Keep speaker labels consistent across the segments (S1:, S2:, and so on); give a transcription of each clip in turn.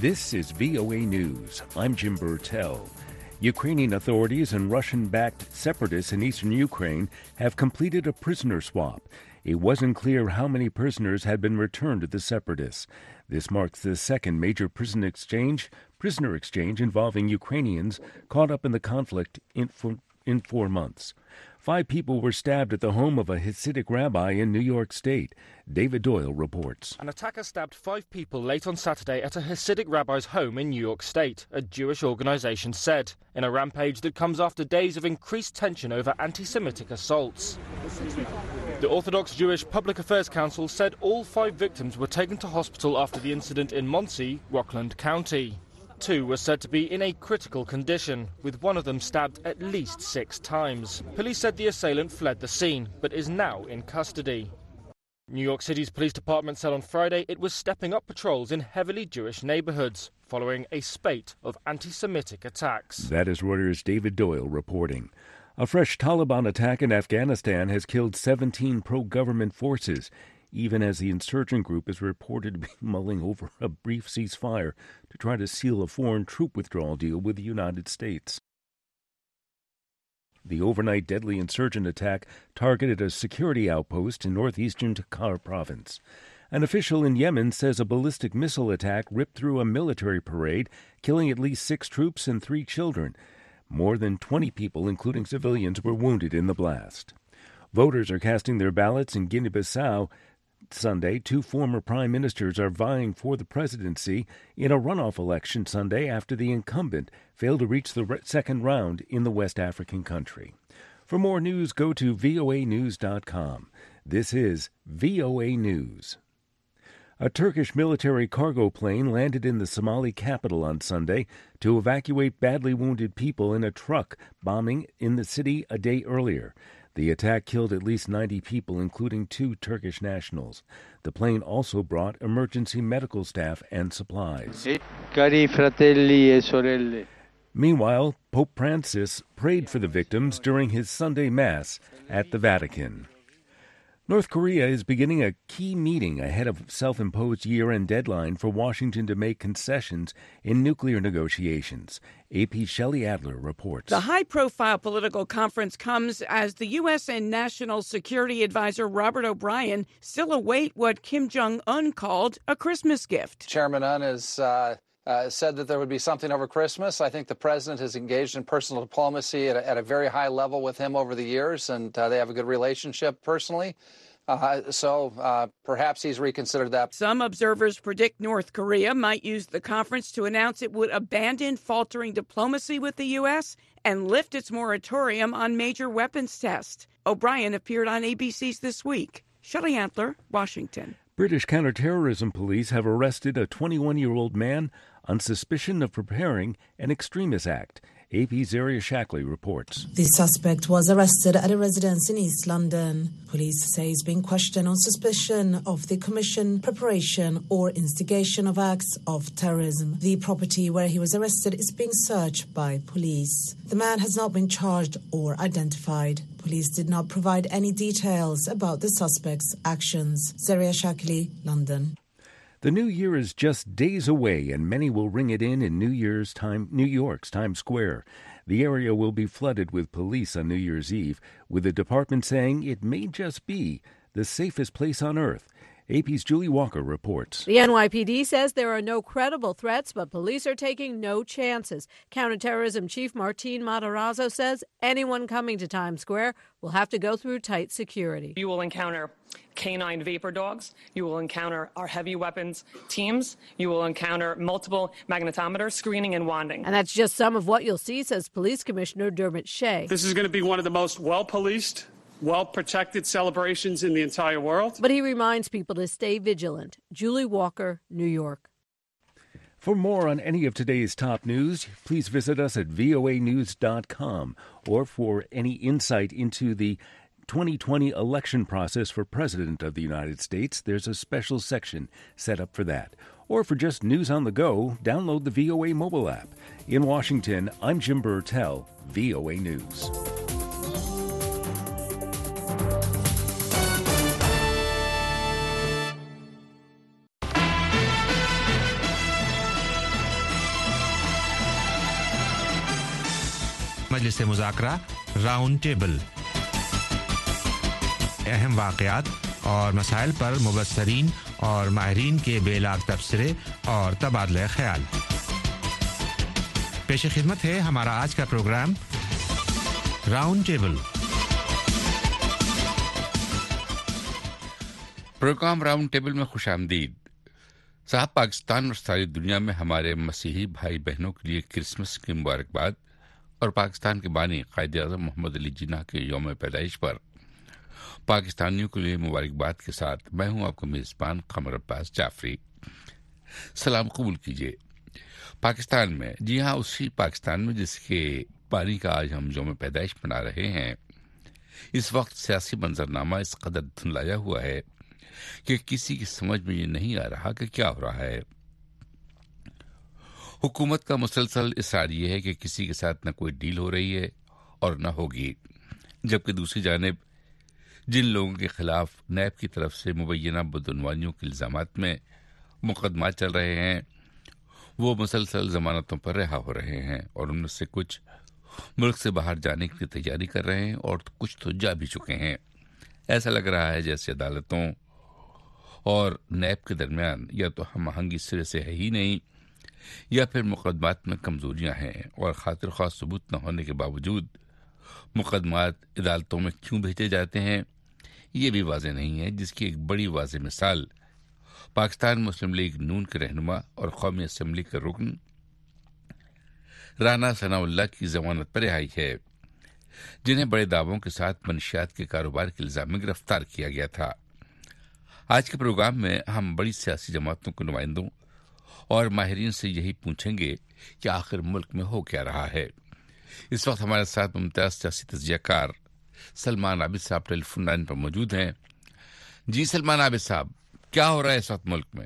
S1: This is VOA News. I'm Jim Burtell. Ukrainian authorities and Russian-backed separatists in eastern Ukraine have completed a prisoner swap. It wasn't clear how many prisoners had been returned to the separatists. This marks the second major prisoner exchange involving Ukrainians caught up in the conflict in 4 months. 5 people were stabbed at the home of a Hasidic rabbi in New York State. David Doyle reports.
S2: An attacker stabbed 5 people late on Saturday at a Hasidic rabbi's home in New York State, a Jewish organization said, in a rampage that comes after days of increased tension over anti-Semitic assaults. The Orthodox Jewish Public Affairs Council said all 5 victims were taken to hospital after the incident in Monsey, Rockland County. 2 were said to be in a critical condition, with one of them stabbed at least 6 times. Police said the assailant fled the scene, but is now in custody. New York City's police department said on Friday it was stepping up patrols in heavily Jewish neighborhoods, following a spate of anti-Semitic attacks.
S1: That is Reuters' David Doyle reporting. A fresh Taliban attack in Afghanistan has killed 17 pro-government forces, even as the insurgent group is reported to be mulling over a brief ceasefire to try to seal a foreign troop withdrawal deal with the United States. The overnight deadly insurgent attack targeted a security outpost in northeastern Takhar province. An official in Yemen says a ballistic missile attack ripped through a military parade, killing at least 6 troops and 3 children. More than 20 people, including civilians, were wounded in the blast. Voters are casting their ballots in Guinea-Bissau. Sunday, 2 former prime ministers are vying for the presidency in a runoff election Sunday after the incumbent failed to reach the second round in the West African country. For more news, go to voanews.com. This is VOA News. A Turkish military cargo plane landed in the Somali capital on Sunday to evacuate badly wounded people in a truck bombing in the city a day earlier. The attack killed at least 90 people, including 2 Turkish nationals. The plane also brought emergency medical staff and supplies.
S3: Cari fratelli e sorelle.
S1: Meanwhile, Pope Francis prayed for the victims during his Sunday Mass at the Vatican. North Korea is beginning a key meeting ahead of self-imposed year-end deadline for Washington to make concessions in nuclear negotiations. AP's Shelley Adler reports.
S4: The high-profile political conference comes as the U.S. and National Security Advisor Robert O'Brien still await what Kim Jong-un called a Christmas gift.
S5: Chairman Un has said that there would be something over Christmas. I think the president has engaged in personal diplomacy at a very high level with him over the years, and they have a good relationship personally. So perhaps he's reconsidered that.
S4: Some observers predict North Korea might use the conference to announce it would abandon faltering diplomacy with the U.S. and lift its moratorium on major weapons tests. O'Brien appeared on ABC's This Week. Shelley Antler, Washington.
S1: British counterterrorism police have arrested a 21-year-old man on suspicion of preparing an extremist act. AP's Zaria Shackley reports.
S6: The suspect was arrested at a residence in East London. Police say he's being questioned on suspicion of the commission, preparation or instigation of acts of terrorism. The property where he was arrested is being searched by police. The man has not been charged or identified. Police did not provide any details about the suspect's actions. Zaria Shackley, London.
S1: The new year is just days away, and many will ring it in New York's Times Square. The area will be flooded with police on New Year's Eve, with the department saying it may just be the safest place on earth. AP's Julie Walker reports.
S7: The NYPD says there are no credible threats, but police are taking no chances. Counterterrorism Chief Martin Matarazzo says anyone coming to Times Square will have to go through tight security.
S8: You will encounter canine vapor dogs. You will encounter our heavy weapons teams. You will encounter multiple magnetometers, screening and wanding.
S7: And that's just some of what you'll see, says Police Commissioner Dermot Shea.
S9: This is going to be one of the most well-policed, well-protected celebrations in the entire world.
S7: But he reminds people to stay vigilant. Julie Walker, New York.
S1: For more on any of today's top news, please visit us at voanews.com, or for any insight into the 2020 election process for President of the United States, there's a special section set up for that. Or for just news on the go, download the VOA mobile app. In Washington, I'm Jim Burtell, VOA News.
S10: مجلس مذاکرہ round table, اہم واقعات اور مسائل پر مبصرین اور ماہرین کے بے log تبصرے اور تبادلہ خیال۔ پیش خدمت ہے ہمارا آج کا program round table.
S11: Program round table میں خوش آمدید صاحب۔ پاکستان اور ساری دنیا میں ہمارے مسیحی بھائی بہنوں کے لیے کرسمس کی مبارکباد اور پاکستان کے بانی قائد اعظم محمد علی جناح کے یوم پیدائش پر پاکستانیوں کے لیے مبارکباد کے ساتھ میں ہوں آپ کا میزبان قمر عباس جعفری۔ سلام قبول کیجیے۔ پاکستان میں، جی ہاں اسی پاکستان میں جس کے بانی کا آج ہم یوم پیدائش منا رہے ہیں، اس وقت سیاسی منظرنامہ اس قدر دھندلایا ہوا ہے کہ کسی کی سمجھ میں یہ نہیں آ رہا کہ کیا ہو رہا ہے۔ حکومت کا مسلسل اصرار یہ ہے کہ کسی کے ساتھ نہ کوئی ڈیل ہو رہی ہے اور نہ ہوگی، جبکہ دوسری جانب جن لوگوں کے خلاف نیب کی طرف سے مبینہ بدعنوانیوں کے الزامات میں مقدمات چل رہے ہیں، وہ مسلسل ضمانتوں پر رہا ہو رہے ہیں، اور ان میں سے کچھ ملک سے باہر جانے کی تیاری کر رہے ہیں اور کچھ تو جا بھی چکے ہیں۔ ایسا لگ رہا ہے جیسے عدالتوں اور نیب کے درمیان یا تو ہم آہنگی سرے سے ہے ہی نہیں، یا پھر مقدمات میں کمزوریاں ہیں، اور خاطر خواہ ثبوت نہ ہونے کے باوجود مقدمات عدالتوں میں کیوں بھیجے جاتے ہیں یہ بھی واضح نہیں ہے، جس کی ایک بڑی واضح مثال پاکستان مسلم لیگ نون کے رہنما اور قومی اسمبلی کے رکن رانا ثناء اللہ کی ضمانت پر رہائی ہے، جنہیں بڑے دعووں کے ساتھ منشیات کے کاروبار کے الزام میں گرفتار کیا گیا تھا۔ آج کے پروگرام میں ہم بڑی سیاسی جماعتوں کے نمائندوں اور ماہرین سے یہی پوچھیں گے کہ آخر ملک میں ہو کیا رہا ہے۔ اس وقت ہمارے ساتھ ممتاز سیاسی تجزیہ کار سلمان عابد صاحب ٹیلی فون لائن پر موجود ہیں۔ جی سلمان عابد صاحب، کیا ہو رہا ہے اس وقت ملک میں؟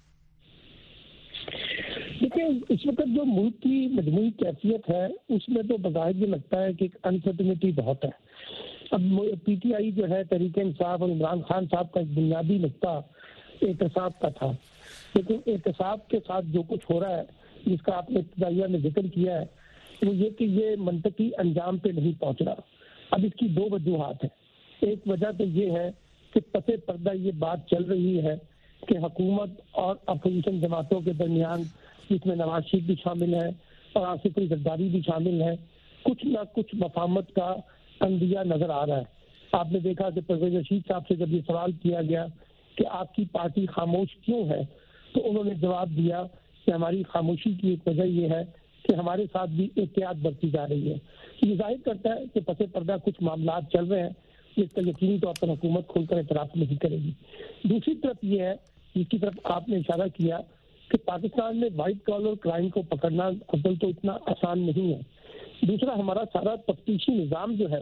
S12: دیکھیں، اس وقت جو ملک کی مجموعی کیفیت ہے اس میں تو بظاہر یہ لگتا ہے کہ ایک انسرٹنٹی بہت ہے۔ اب پی ٹی آئی جو ہے، تحریک انصاف اور عمران خان صاحب کا ایک بنیادی نقطہ احتساب کا تھا، لیکن احتساب کے ساتھ جو کچھ ہو رہا ہے، جس کا آپ نے ابتدائیہ میں ذکر کیا ہے، وہ یہ کہ یہ منطقی انجام پہ نہیں پہنچ رہا۔ اب اس کی دو وجوہات ہیں۔ ایک وجہ تو یہ ہے کہ پسے پردہ یہ بات چل رہی ہے کہ حکومت اور اپوزیشن جماعتوں کے درمیان، جس میں نواز شریف بھی شامل ہے اور آصف علی زرداری بھی شامل ہے، کچھ نہ کچھ مفاہمت کا اندیہ نظر آ رہا ہے۔ آپ نے دیکھا کہ پرویز رشید صاحب سے جب یہ سوال کیا گیا کہ آپ کی پارٹی خاموش کیوں ہے، تو انہوں نے جواب دیا کہ ہماری خاموشی کی ایک وجہ یہ ہے کہ ہمارے ساتھ بھی احتیاط برتی جا رہی ہے۔ یہ ظاہر کرتا ہے کہ پس پردہ کچھ معاملات چل رہے ہیں جس کا یقینی طور پر حکومت کھل کر اعتراف نہیں کرے گی۔ دوسری طرف یہ ہے، جس کی طرف آپ نے اشارہ کیا، کہ پاکستان میں وائٹ کالر کرائم کو پکڑنا اصل تو اتنا آسان نہیں ہے۔ دوسرا، ہمارا سارا تفتیشی نظام جو ہے،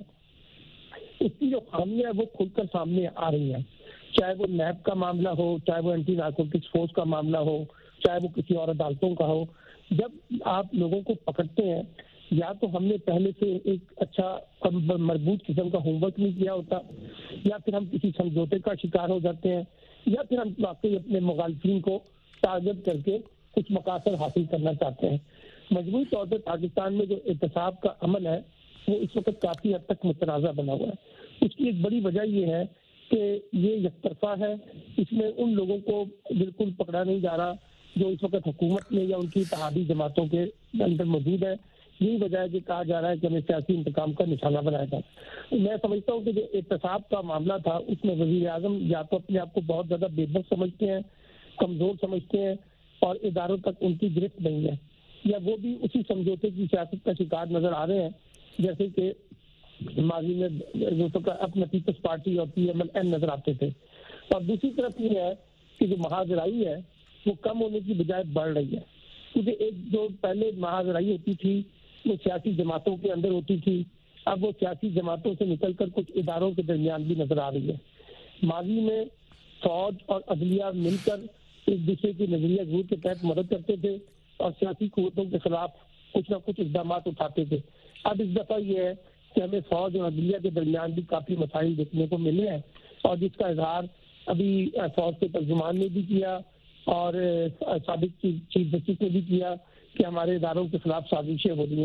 S12: اس کی جو خامیاں ہیں وہ کھل کر سامنے آ رہی ہیں، چاہے وہ نیب کا معاملہ ہو، چاہے وہ اینٹی نارکوٹکس فورس کا معاملہ ہو، چاہے وہ کسی اور عدالتوں کا ہو۔ جب آپ لوگوں کو پکڑتے ہیں، یا تو ہم نے پہلے سے ایک اچھا مربوط قسم کا ہوم ورک نہیں کیا ہوتا، یا پھر ہم کسی سمجھوتے کا شکار ہو جاتے ہیں، یا پھر ہم واقعی اپنے مخالفین کو ٹارگٹ کر کے کچھ مقاصد حاصل کرنا چاہتے ہیں۔ مجموعی طور پر پاکستان میں جو احتساب کا عمل ہے وہ اس وقت کافی حد تک متنازع بنا ہوا ہے۔ اس کی ایک بڑی وجہ یہ ہے کہ یہ یک طرفہ ہے، اس میں ان لوگوں کو بالکل پکڑا نہیں جا رہا جو اس وقت حکومت میں یا ان کی اتحادی جماعتوں کے اندر موجود ہے۔ یہی وجہ ہے کہ کہا جا رہا ہے کہ ہمیں سیاسی انتقام کا نشانہ بنایا جائے۔ میں سمجھتا ہوں کہ جو احتساب کا معاملہ تھا، اس میں وزیر اعظم یا تو اپنے آپ کو بہت زیادہ بے بس سمجھتے ہیں، کمزور سمجھتے ہیں، اور اداروں تک ان کی گرفت نہیں ہے، یا وہ بھی اسی سمجھوتے کی سیاست کا شکار نظر آ رہے ہیں جیسے کہ ماضی میں جو اپنا پیپلز پارٹی اور پی ایم ایل این نظر آتے تھے۔ اور دوسری طرف یہ ہے کہ جو مہاجرائی ہے وہ کم ہونے کی بجائے بڑھ رہی ہے، کیونکہ ایک جو پہلے مہاجرائی ہوتی تھی وہ سیاسی جماعتوں کے اندر ہوتی تھی، اب وہ سیاسی جماعتوں سے نکل کر کچھ اداروں کے درمیان بھی نظر آ رہی ہے۔ ماضی میں فوج اور عدلیہ مل کر ایک دوسرے کی نظریہ ضرور کے تحت مدد کرتے تھے اور سیاسی قوتوں کے خلاف کچھ نہ کچھ اقدامات اٹھاتے تھے۔ اب اس دفعہ یہ ہے کہ ہمیں فوج اور عدلیہ کے درمیان بھی کافی مسائل دیکھنے کو ملے ہیں، اور جس کا اظہار ابھی فوج کے ترجمان نے بھی کیا اور سابق چیف جسٹس نے بھی کیا کہ ہمارے اداروں کے خلاف سازشیں ہو رہی ہیں۔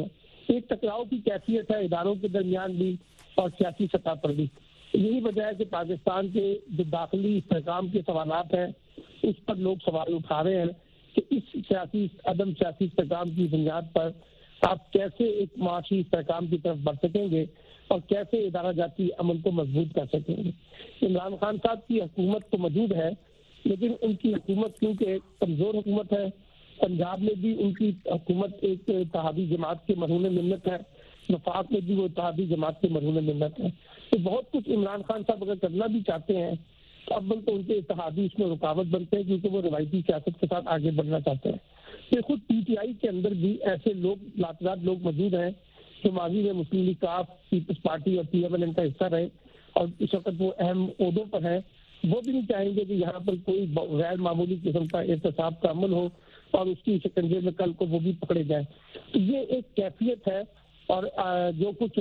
S12: ایک ٹکراؤ کی کیفیت ہے اداروں کے درمیان بھی اور سیاسی سطح پر بھی. یہی وجہ ہے کہ پاکستان کے جو داخلی استحکام کے سوالات ہیں اس پر لوگ سوال اٹھا رہے ہیں کہ اس عدم سیاسی استحکام کی بنیاد پر آپ کیسے ایک معاشی استحکام کی طرف بڑھ سکیں گے اور کیسے ادارہ جاتی عمل کو مضبوط کر سکیں گے. عمران خان صاحب کی حکومت تو موجود ہے لیکن ان کی حکومت کیونکہ کمزور حکومت ہے. پنجاب میں بھی ان کی حکومت ایک اتحادی جماعت کے مرہون منت ہے, وفاق میں بھی وہ اتحادی جماعت کے مرہون منت ہے. تو بہت کچھ عمران خان صاحب اگر کرنا بھی چاہتے ہیں تو اول تو ان کے اتحادی اس میں رکاوٹ بنتے ہیں کیونکہ وہ روایتی سیاست کے ساتھ آگے بڑھنا چاہتے ہیں. کہ خود پی ٹی آئی کے اندر بھی ایسے لوگ لاتعداد لوگ موجود ہیں جو ماضی میں مسلم لیگ کاف, پیپلز پارٹی اور پی ایم ایل این کا حصہ رہے اور اس وقت وہ اہم عہدوں پر ہیں. وہ بھی نہیں چاہیں گے کہ یہاں پر کوئی غیر معمولی قسم کا احتساب کا عمل ہو اور اس کی شکنجے میں کل کو وہ بھی پکڑے جائیں. تو یہ ایک کیفیت ہے اور جو کچھ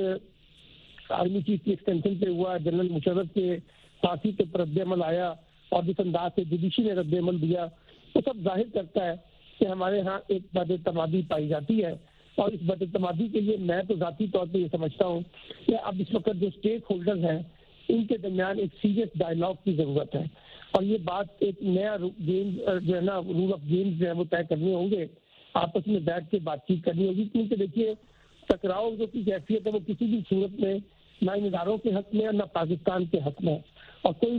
S12: آرمی چیف کی ایکسٹینشن پہ ہوا, جنرل مشرف کے پھانسی کے پر رد عمل آیا اور جس انداز سے جوڈیشی نے رد عمل دیا, وہ سب ظاہر کرتا ہے کہ ہمارے ہاں ایک بد اعتمادی پائی جاتی ہے. اور اس بد اعتمادی کے لیے میں تو ذاتی طور پہ یہ سمجھتا ہوں کہ اب اس وقت جو اسٹیک ہولڈرز ہیں ان کے درمیان ایک سیریس ڈائلاگ کی ضرورت ہے اور یہ بات ایک نیا گیم جو ہے نا, رول آف گیمز جو ہے وہ طے کرنے ہوں گے, آپس میں بیٹھ کے بات چیت کرنی ہوگی. کیونکہ دیکھیے ٹکراؤ جو کی کیفیت ہے وہ کسی بھی صورت میں نہ ان اداروں کے حق میں نہ پاکستان کے حق میں, اور کوئی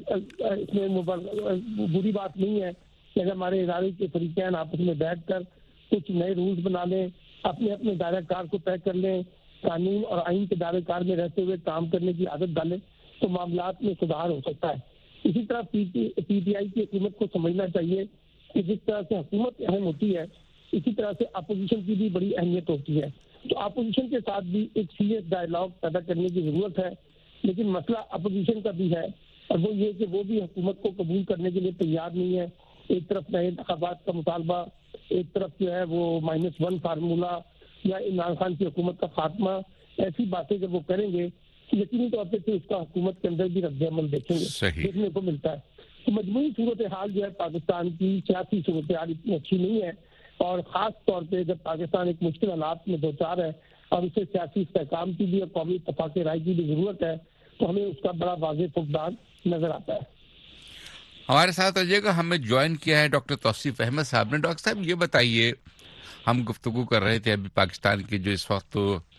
S12: اس میں بری بات نہیں ہے کہ اگر ہمارے ادارے کے فریقین آپس میں بیٹھ کر کچھ نئے رولز بنا لیں, اپنے اپنے دائرہ کار کو طے کر لیں, قانون اور آئین کے دائرہ کار میں رہتے ہوئے کام کرنے کی عادت ڈالیں تو معاملات میں سدھار ہو سکتا ہے. اسی طرح پی ٹی آئی کی حکومت کو سمجھنا چاہیے کہ جس طرح سے حکومت اہم ہوتی ہے اسی طرح سے اپوزیشن کی بھی بڑی اہمیت ہوتی ہے. تو اپوزیشن کے ساتھ بھی ایک سیریس ڈائلاگ پیدا کرنے کی ضرورت ہے. لیکن مسئلہ اپوزیشن کا بھی ہے اور وہ یہ کہ وہ بھی حکومت کو قبول کرنے کے لیے تیار نہیں ہے. ایک طرف نئے انتخابات کا مطالبہ, ایک طرف جو ہے وہ -1 فارمولہ یا عمران خان کی حکومت کا خاتمہ, ایسی باتیں جب وہ کریں گے یقینی طور پہ اس کا حکومت کے اندر بھی رد عمل دیکھنے کو ملتا ہے. تو مجموعی صورتحال جو ہے پاکستان کی سیاسی صورتحال اتنی اچھی نہیں ہے اور خاص طور پہ جب پاکستان ایک مشکل حالات میں دوچار ہے اور اسے سیاسی استحکام کی بھی اور قومی اتفاق رائے کی بھی ضرورت ہے تو ہمیں اس کا بڑا واضح فقدان نظر آتا ہے.
S11: ہمارے ساتھ رہیے گا, ہمیں جوائن کیا ہے ڈاکٹر توصیف احمد صاحب نے. ڈاکٹر صاحب یہ بتائیے, ہم گفتگو کر رہے تھے ابھی پاکستان کی جو اس وقت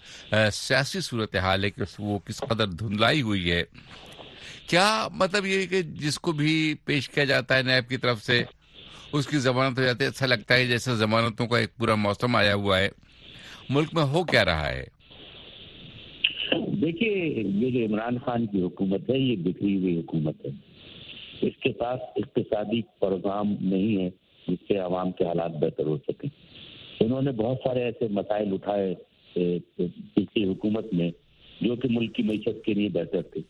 S11: سیاسی صورتحال ہے کہ وہ کس قدر دھندلائی ہوئی ہے. کیا مطلب یہ کہ جس کو بھی پیش کیا جاتا ہے نیب کی طرف سے اس کی ضمانت ہو جاتی ہے, ایسا لگتا ہے جیسے ضمانتوں کا ایک پورا موسم آیا ہوا ہے. ملک میں ہو کیا رہا ہے؟
S13: دیکھیے, یہ جو عمران خان کی حکومت ہے یہ بکھری ہوئی حکومت ہے. اس کے پاس اقتصادی پروگرام نہیں ہے جس سے عوام کے حالات بہتر ہو سکیں. انہوں نے بہت سارے ایسے مسائل اٹھائے پچھلی حکومت میں جو کہ ملک کی معیشت کے لیے بہتر تھے,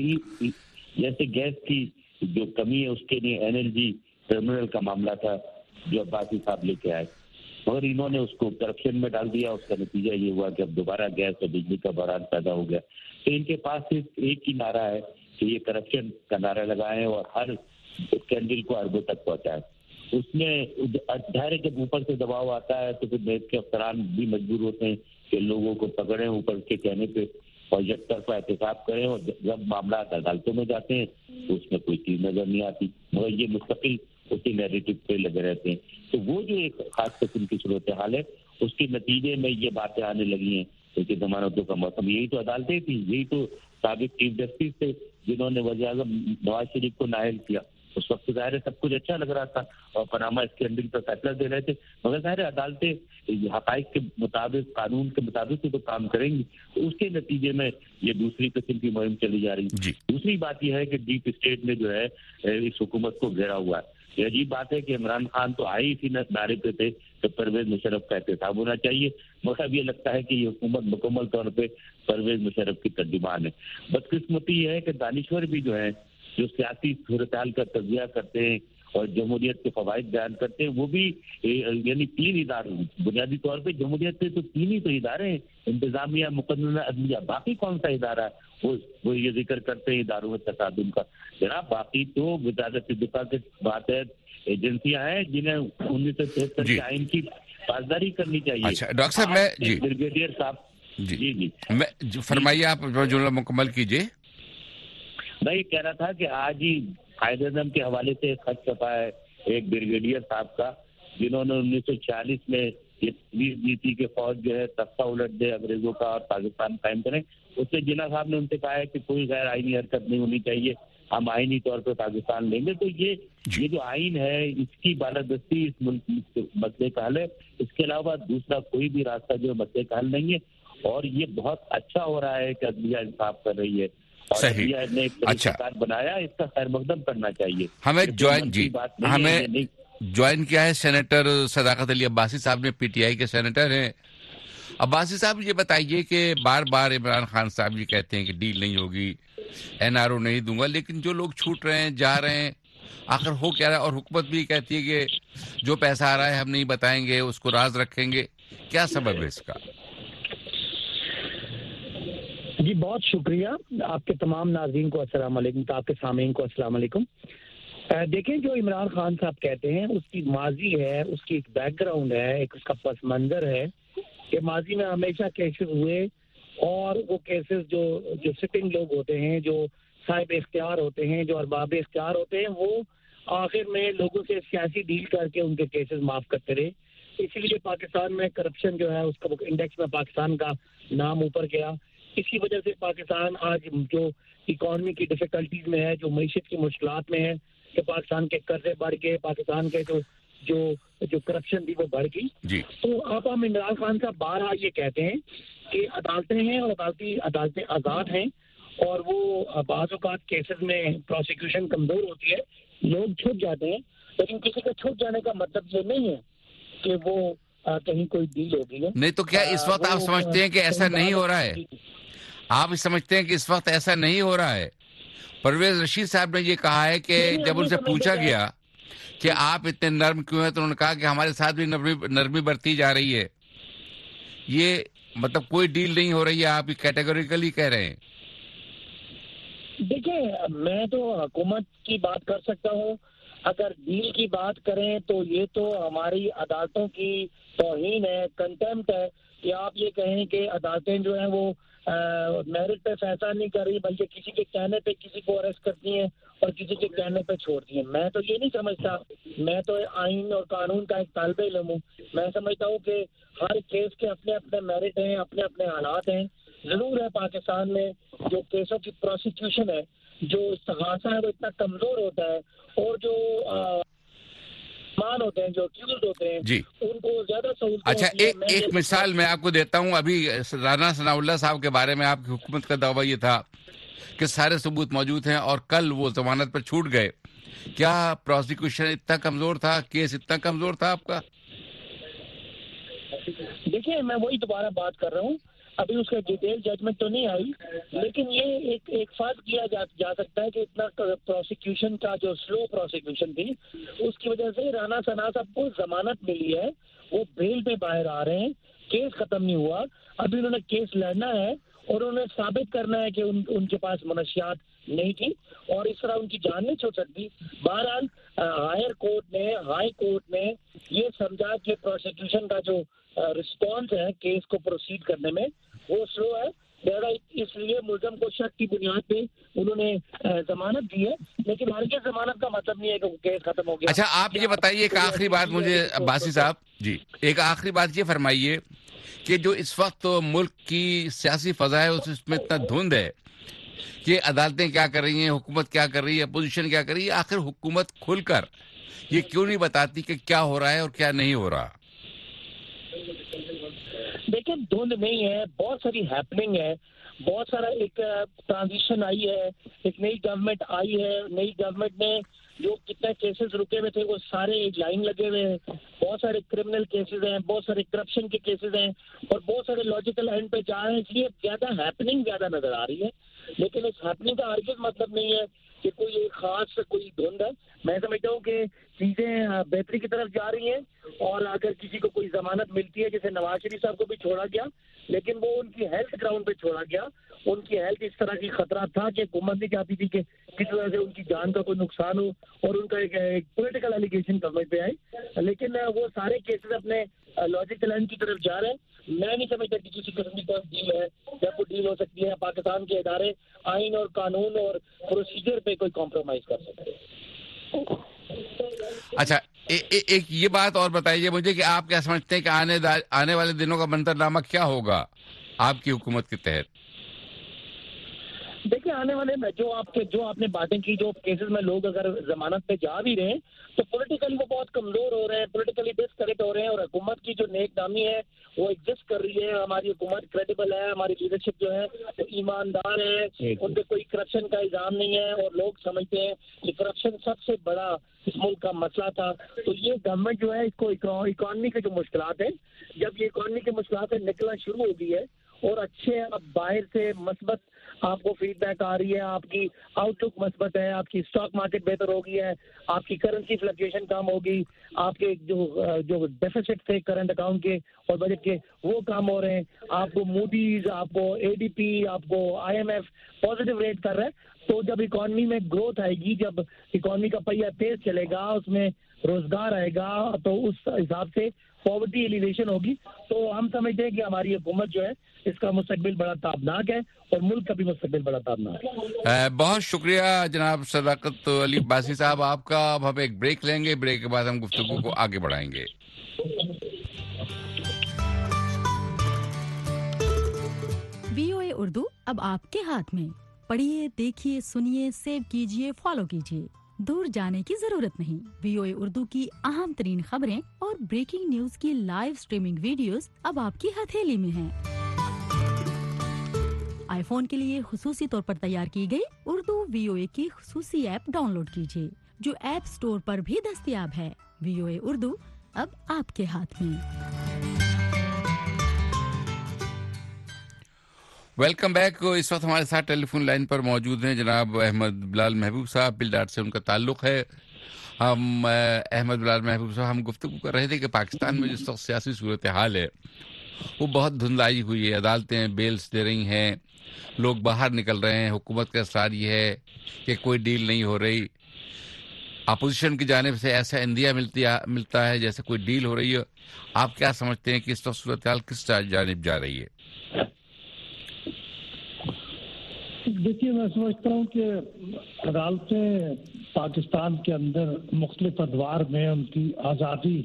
S13: جیسے گیس کی جو کمی ہے اس کے لیے انرجی ٹرمینل کا معاملہ تھا جو عباسی صاحب لے کے آئے, مگر انہوں نے اس کو کرپشن میں ڈال دیا. اس کا نتیجہ یہ ہوا کہ اب دوبارہ گیس اور بجلی کا بحران پیدا ہو گیا. تو ان کے پاس صرف ایک ہی نعرہ ہے کہ یہ کرپشن کا نعرہ لگائیں اور ہر کینڈل کو اربوں تک پہنچائیں. اس میں ظاہر ہے جب اوپر سے دباؤ آتا ہے تو پھر نیب کے افسران بھی مجبور ہوتے ہیں کہ لوگوں کو پکڑیں اوپر کے کہنے پہ اور یک طرفہ احتساب کریں, اور جب معاملات عدالتوں میں جاتے ہیں تو اس میں کوئی چیز نظر نہیں آتی, مگر یہ مستقل اسی نیریٹو پہ لگے رہتے ہیں. تو وہ جو ایک خاص قسم کی صورتحال ہے اس کے نتیجے میں یہ باتیں آنے لگی ہیں کہ ضمانتوں کا موسم. یہی تو عدالتیں تھیں, یہی تو سابق چیف جسٹس تھے جنہوں نے وزیر اعظم نواز شریف کو نااہل کیا. اس وقت ظاہر ہے سب کچھ اچھا لگ رہا تھا اور پاناما اسکینڈل پر فیصلہ دے رہے تھے, مگر ظاہر عدالتیں حقائق کے مطابق قانون کے مطابق تو کام کریں گی. تو اس کے نتیجے میں یہ دوسری قسم کی مہم چلی جا رہی ہے. دوسری بات یہ ہے کہ ڈیپ اسٹیٹ نے جو ہے اس حکومت کو گھیرا ہوا ہے. یہ عجیب بات ہے کہ عمران خان تو آئے اسی نعرے پہ تھے کہ پرویز مشرف کا احتساب ہونا چاہیے, مگر اب یہ لگتا ہے کہ یہ حکومت مکمل طور پہ پرویز مشرف کی ترجمان ہے. بدقسمتی یہ ہے کہ دانشور بھی جو ہیں جو سیاسی صورتحال کا تجزیہ کرتے ہیں اور جمہوریت کے فوائد بیان کرتے ہیں وہ بھی یعنی 3 ادارے بنیادی طور پہ جمہوریت سے تو 3 ہی تو ادارے ہیں, انتظامیہ, مقننہ, عدلیہ. باقی کون سا ادارہ ہے وہ یہ ذکر کرتے ہیں اداروں میں تصادم کا. جناب باقی تو وزارت دفاع کے ماتحت ایجنسیاں ہیں جنہیں 1973 کے آئین کی پاسداری کرنی چاہیے.
S11: اچھا ڈاکٹر صاحب میں جی
S13: بریگیڈیئر صاحب جی
S11: میں فرمائیے, آپ جملہ مکمل کیجیے.
S13: میں یہ کہہ رہا تھا کہ آج ہی قائد اعظم کے حوالے سے خط چھپا ہے ایک بریگیڈیئر صاحب کا, جنہوں نے 1946 میں یہ تجویز دی تھی کہ فوج جو ہے تختہ الٹ دے انگریزوں کا اور پاکستان قائم کریں. اس سے جناح صاحب نے ان سے کہا ہے کہ کوئی غیر آئینی حرکت نہیں ہونی چاہیے, ہم آئینی طور پہ پاکستان لیں گے. تو یہ جو آئین ہے اس کی بالادستی اس ملک مسئلے کا حل ہے. اس کے علاوہ دوسرا کوئی بھی راستہ جو مسئلے کا حل نہیں ہے. اور یہ بہت اچھا ہو رہا ہے کہ عدلیہ انصاف کر رہی ہے اور عدلیہ نے ایک طریقہ بنایا, اس کا خیر مقدم کرنا چاہیے.
S11: ہمیں جوائن کیا ہے سینیٹر صداقت علی عباسی صاحب نے, پی ٹی آئی کے سینیٹر ہیں. عباسی صاحب یہ بتائیے کہ بار بار عمران خان صاحب یہ کہتے ہیں کہ ڈیل نہیں ہوگی, این آر او نہیں دوں گا, لیکن جو لوگ چھوٹ رہے ہیں جا رہے ہیں آخر ہو کیا رہا ہے؟ اور حکومت بھی کہتی ہے کہ جو پیسہ آ رہا ہے ہم نہیں بتائیں گے, اس کو راز رکھیں گے. کیا سبب ہے اس کا؟
S12: جی بہت شکریہ. آپ کے تمام ناظرین کو السلام علیکم, تو آپ کے سامعین کو السلام علیکم. دیکھیں جو عمران خان صاحب کہتے ہیں اس کی ماضی ہے, اس کی ایک بیک گراؤنڈ ہے, ایک اس کا پس منظر ہے کہ ماضی میں ہمیشہ کیسز ہوئے اور وہ کیسز جو سٹنگ لوگ ہوتے ہیں, جو صاحب اختیار ہوتے ہیں, جو ارباب اختیار ہوتے ہیں, وہ آخر میں لوگوں سے سیاسی ڈیل کر کے ان کے کیسز معاف کرتے رہے. اسی لیے پاکستان میں کرپشن جو ہے اس کا انڈیکس میں پاکستان کا نام اوپر گیا. اسی وجہ سے پاکستان آج جو اکانومی کی ڈیفیکلٹیز میں ہے, جو معیشت کی مشکلات میں ہے, کہ پاکستان کے قرضے بڑھ کے, پاکستان کے جو کرپشن تھی وہ بڑھ گئی. تو آپ ہم عمران خان صاحب بارہا یہ کہتے ہیں کہ عدالتیں ہیں اور عدالتیں آزاد ہیں, اور وہ بعض اوقات کیسز میں پروسیکیوشن کمزور ہوتی ہے, لوگ چھٹ جاتے ہیں, لیکن کسی کا چھٹ جانے کا مطلب یہ نہیں ہے کہ وہ کہیں کوئی ڈیل ہوگی.
S11: نہیں تو کیا اس وقت آپ سمجھتے ہیں کہ ایسا نہیں ہو رہا ہے؟ آپ سمجھتے ہیں کہ اس وقت ایسا نہیں ہو رہا ہے؟ پرویز رشید صاحب نے یہ کہا ہے کہ جب ان سے پوچھا گیا کہ آپ اتنے نرم کیوں ہیں, تو انہوں نے کہا کہ ہمارے ساتھ بھی نرمی برتی جا رہی ہے. یہ مطلب کوئی ڈیل نہیں ہو رہی ہے, آپ کیٹیگوریکلی کہہ رہے ہیں.
S12: دیکھیں میں تو حکومت کی بات کر سکتا ہوں, اگر ڈیل کی بات کریں تو یہ تو ہماری عدالتوں کی توہین ہے, کنٹمپٹ ہے کہ آپ یہ کہیں کہ عدالتیں جو ہیں وہ میرٹ پہ فیصلہ نہیں کر رہی, بلکہ کسی کے کہنے پہ کسی کو اریسٹ کرتی ہیں اور کسی کے کہنے پہ چھوڑتی ہیں. میں تو یہ نہیں سمجھتا, میں تو آئین اور قانون کا ایک طالب علم ہوں. میں سمجھتا ہوں کہ ہر کیس کے اپنے اپنے میرٹ ہیں, اپنے اپنے حالات ہیں. ضرور ہے پاکستان میں جو کیسوں کی پروسیکیوشن ہے, جو استغاثہ ہے وہ اتنا کمزور ہوتا ہے, اور جو ہوتے ہیں, جو اکیوزڈ ہوتے ہیں, ان کو زیادہ سہولت.
S11: اچھا ایک مثال میں آپ کو دیتا ہوں. ابھی رانا ثناء اللہ صاحب کے بارے میں آپ کی حکومت کا دعویٰ یہ تھا کہ سارے ثبوت موجود ہیں اور کل وہ ضمانت پر چھوٹ گئے. کیا پروسیکیوشن اتنا کمزور تھا, کیس اتنا کمزور تھا آپ کا؟
S12: دیکھیں میں وہی دوبارہ بات کر رہا ہوں, ابھی اس کا ڈیٹیل ججمنٹ تو نہیں آئی, لیکن یہ ایک فرض کیا جا سکتا ہے کہ اتنا پروسیکیوشن کا جو سلو پروسیکیوشن تھی, اس کی وجہ سے رانا ثناء صاحب کو ضمانت ملی ہے, وہ بیل پہ باہر آ رہے ہیں, کیس ختم نہیں ہوا, ابھی انہوں نے کیس لڑنا ہے اور انہیں ثابت کرنا ہے کہ ان کے پاس منشیات نہیں تھی, اور اس طرح ان کی جان نہیں چھوٹ سکتی. بہرحال ہائی کورٹ نے یہ سمجھا کہ پروسیکیوشن کا جو رسپانس ہے کیس کو پروسیڈ کرنے میں وہ سلو ہے, اس لیے ملزم کو شک کی بنیاد پہ انہوں نے ضمانت دی ہے, لیکن ہرگز ضمانت کا مطلب نہیں ہے کہ کیس ختم ہو گیا.
S11: اچھا آپ یہ بتائیے ایک آخری بات مجھے عباسی صاحب, جی ایک آخری بات یہ فرمائیے کہ جو اس وقت ملک کی سیاسی فضا ہے اس میں اتنا دھند ہے کہ عدالتیں کیا کر رہی ہیں, حکومت کیا کر رہی ہے, اپوزیشن کیا کر رہی ہے, آخر حکومت کھل کر یہ کیوں نہیں بتاتی کہ کیا ہو رہا ہے اور کیا نہیں ہو رہا؟
S12: دیکھیں دھند نہیں ہے, بہت ساری ہیپننگ ہے, بہت سارا ایک ٹرانزیشن آئی ہے, ایک نئی گورنمنٹ آئی ہے, نئی گورنمنٹ نے جو کتنے کیسز رکے ہوئے تھے وہ سارے ایک لائن لگے ہوئے ہیں, بہت سارے کرمنل کیسز ہیں, بہت سارے کرپشن کے کیسز ہیں, اور بہت سارے لاجیکل اینڈ پہ جا رہے ہیں, اس لیے زیادہ ہیپننگ زیادہ نظر آ رہی ہے. لیکن اس ہیپننگ کا ہرگز مطلب نہیں ہے کہ کوئی ایک خاص کوئی دھند ہے. میں سمجھتا ہوں کہ چیزیں بہتری کی طرف جا رہی ہیں, اور اگر کسی کو کوئی ضمانت ملتی ہے, جیسے نواز شریف صاحب کو بھی چھوڑا گیا, لیکن وہ ان کی ہیلتھ گراؤنڈ پہ چھوڑا گیا, ان کی ہیلتھ اس طرح کی خطرہ تھا کہ حکومت نہیں چاہتی تھی کہ کسی وجہ سے ان کی جان کا کوئی نقصان ہو اور ان کا ایک پولیٹیکل ایلیگیشن کرنے پہ آئے. لیکن وہ سارے کیسز اپنے لاجیکل اینڈ کی طرف جا رہے ہیں. میں نہیں سمجھتا کہ کسی قسم کی کوئی ڈیل ہے. جب وہ ڈیل ہو سکتی ہے پاکستان کے ادارے آئین اور قانون اور پروسیجر پہ کوئی کمپرومائز کر سکتے ہیں.
S11: اچھا ایک یہ بات اور بتائیے مجھے کہ آپ کیا سمجھتے ہیں کہ آنے والے دنوں کا منظرنامہ کیا ہوگا آپ کی حکومت کے تحت؟
S12: دیکھیں آنے والے میں جو آپ نے باتیں کی, جو کیسز میں لوگ اگر ضمانت پہ جا بھی رہے ہیں تو پولیٹیکلی وہ بہت کمزور ہو رہے ہیں, پولیٹیکلی ڈسکریٹ ہو رہے ہیں, اور حکومت کی جو نیک نامی ہے وہ ایگزسٹ کر رہی ہے. ہماری حکومت کریڈیبل ہے, ہماری لیڈرشپ جو ہے وہ ایماندار ہے, ان پہ کوئی کرپشن کا الزام نہیں ہے, اور لوگ سمجھتے ہیں کہ کرپشن سب سے بڑا اس ملک کا مسئلہ تھا. تو یہ گورنمنٹ جو ہے اس کو اکانومی کے جو مشکلات ہیں, جب یہ اکانومی کے مشکلات نکلنا شروع ہو گئی ہے اور اچھے اب باہر سے مثبت آپ کو فیڈ بیک آ رہی ہے, آپ کی آؤٹ لک مثبت ہے, آپ کی اسٹاک مارکیٹ بہتر ہو گئی ہے, آپ کی کرنسی فلکچویشن کم ہوگی, آپ کے جو ڈیفیسٹ تھے کرنٹ اکاؤنٹ کے اور بجٹ کے وہ کم ہو رہے ہیں, آپ کو موڈیز, آپ کو ADP, آپ کو IMF پازیٹیو ریٹ کر رہے ہیں. تو جب اکانومی میں گروتھ آئے گی, جب اکانومی کا پہیہ تیز چلے گا, اس میں روزگار آئے گا, تو اس حساب سے پاورٹی ایلیویشن ہوگی. تو ہم سمجھتے ہیں کہ ہماری حکومت جو ہے اس کا مستقبل بڑا تابناک ہے اور ملک کا بھی مستقبل بڑا تابناک ہے.
S11: بہت شکریہ جناب صداقت علی عباسی صاحب آپ کا. اب ہم ایک بریک لیں گے, بریک کے بعد ہم گفتگو کو آگے بڑھائیں گے.
S14: VOA اردو اب آپ کے ہاتھ میں. پڑھیے, دیکھیے, سنیے, سیو کیجیے, فالو کیجیے. دور جانے کی ضرورت نہیں. VOA اردو کی اہم ترین خبریں اور بریکنگ نیوز کی لائیو سٹریمنگ ویڈیوز اب آپ کی ہتھیلی میں ہیں. آئی فون کے لیے خصوصی طور پر تیار کی گئی اردو VOA کی خصوصی ایپ ڈاؤن لوڈ کیجیے, جو ایپ سٹور پر بھی دستیاب ہے. VOA اردو اب آپ کے ہاتھ میں.
S11: Welcome back. اس وقت ہمارے ساتھ ٹیلی فون لائن پر موجود ہیں جناب احمد بلال محبوب صاحب. بل ڈاٹ سے ان کا تعلق ہے. ہم احمد بلال محبوب صاحب ہم گفتگو کر رہے تھے کہ پاکستان میں جس وقت سیاسی صورتحال ہے وہ بہت دھندلائی ہوئی ہے. عدالتیں بیلز دے رہی ہیں, لوگ باہر نکل رہے ہیں. حکومت کا اصرار یہ ہے کہ کوئی ڈیل نہیں ہو رہی. اپوزیشن کی جانب سے ایسا اندیا ملتا ہے جیسے کوئی ڈیل ہو رہی ہے. آپ کیا سمجھتے ہیں کہ اس وقت صورتحال کس جانب جا رہی ہے؟
S12: دیکھیے میں سمجھتا ہوں کہ عدالتیں پاکستان کے اندر مختلف ادوار میں ان کی آزادی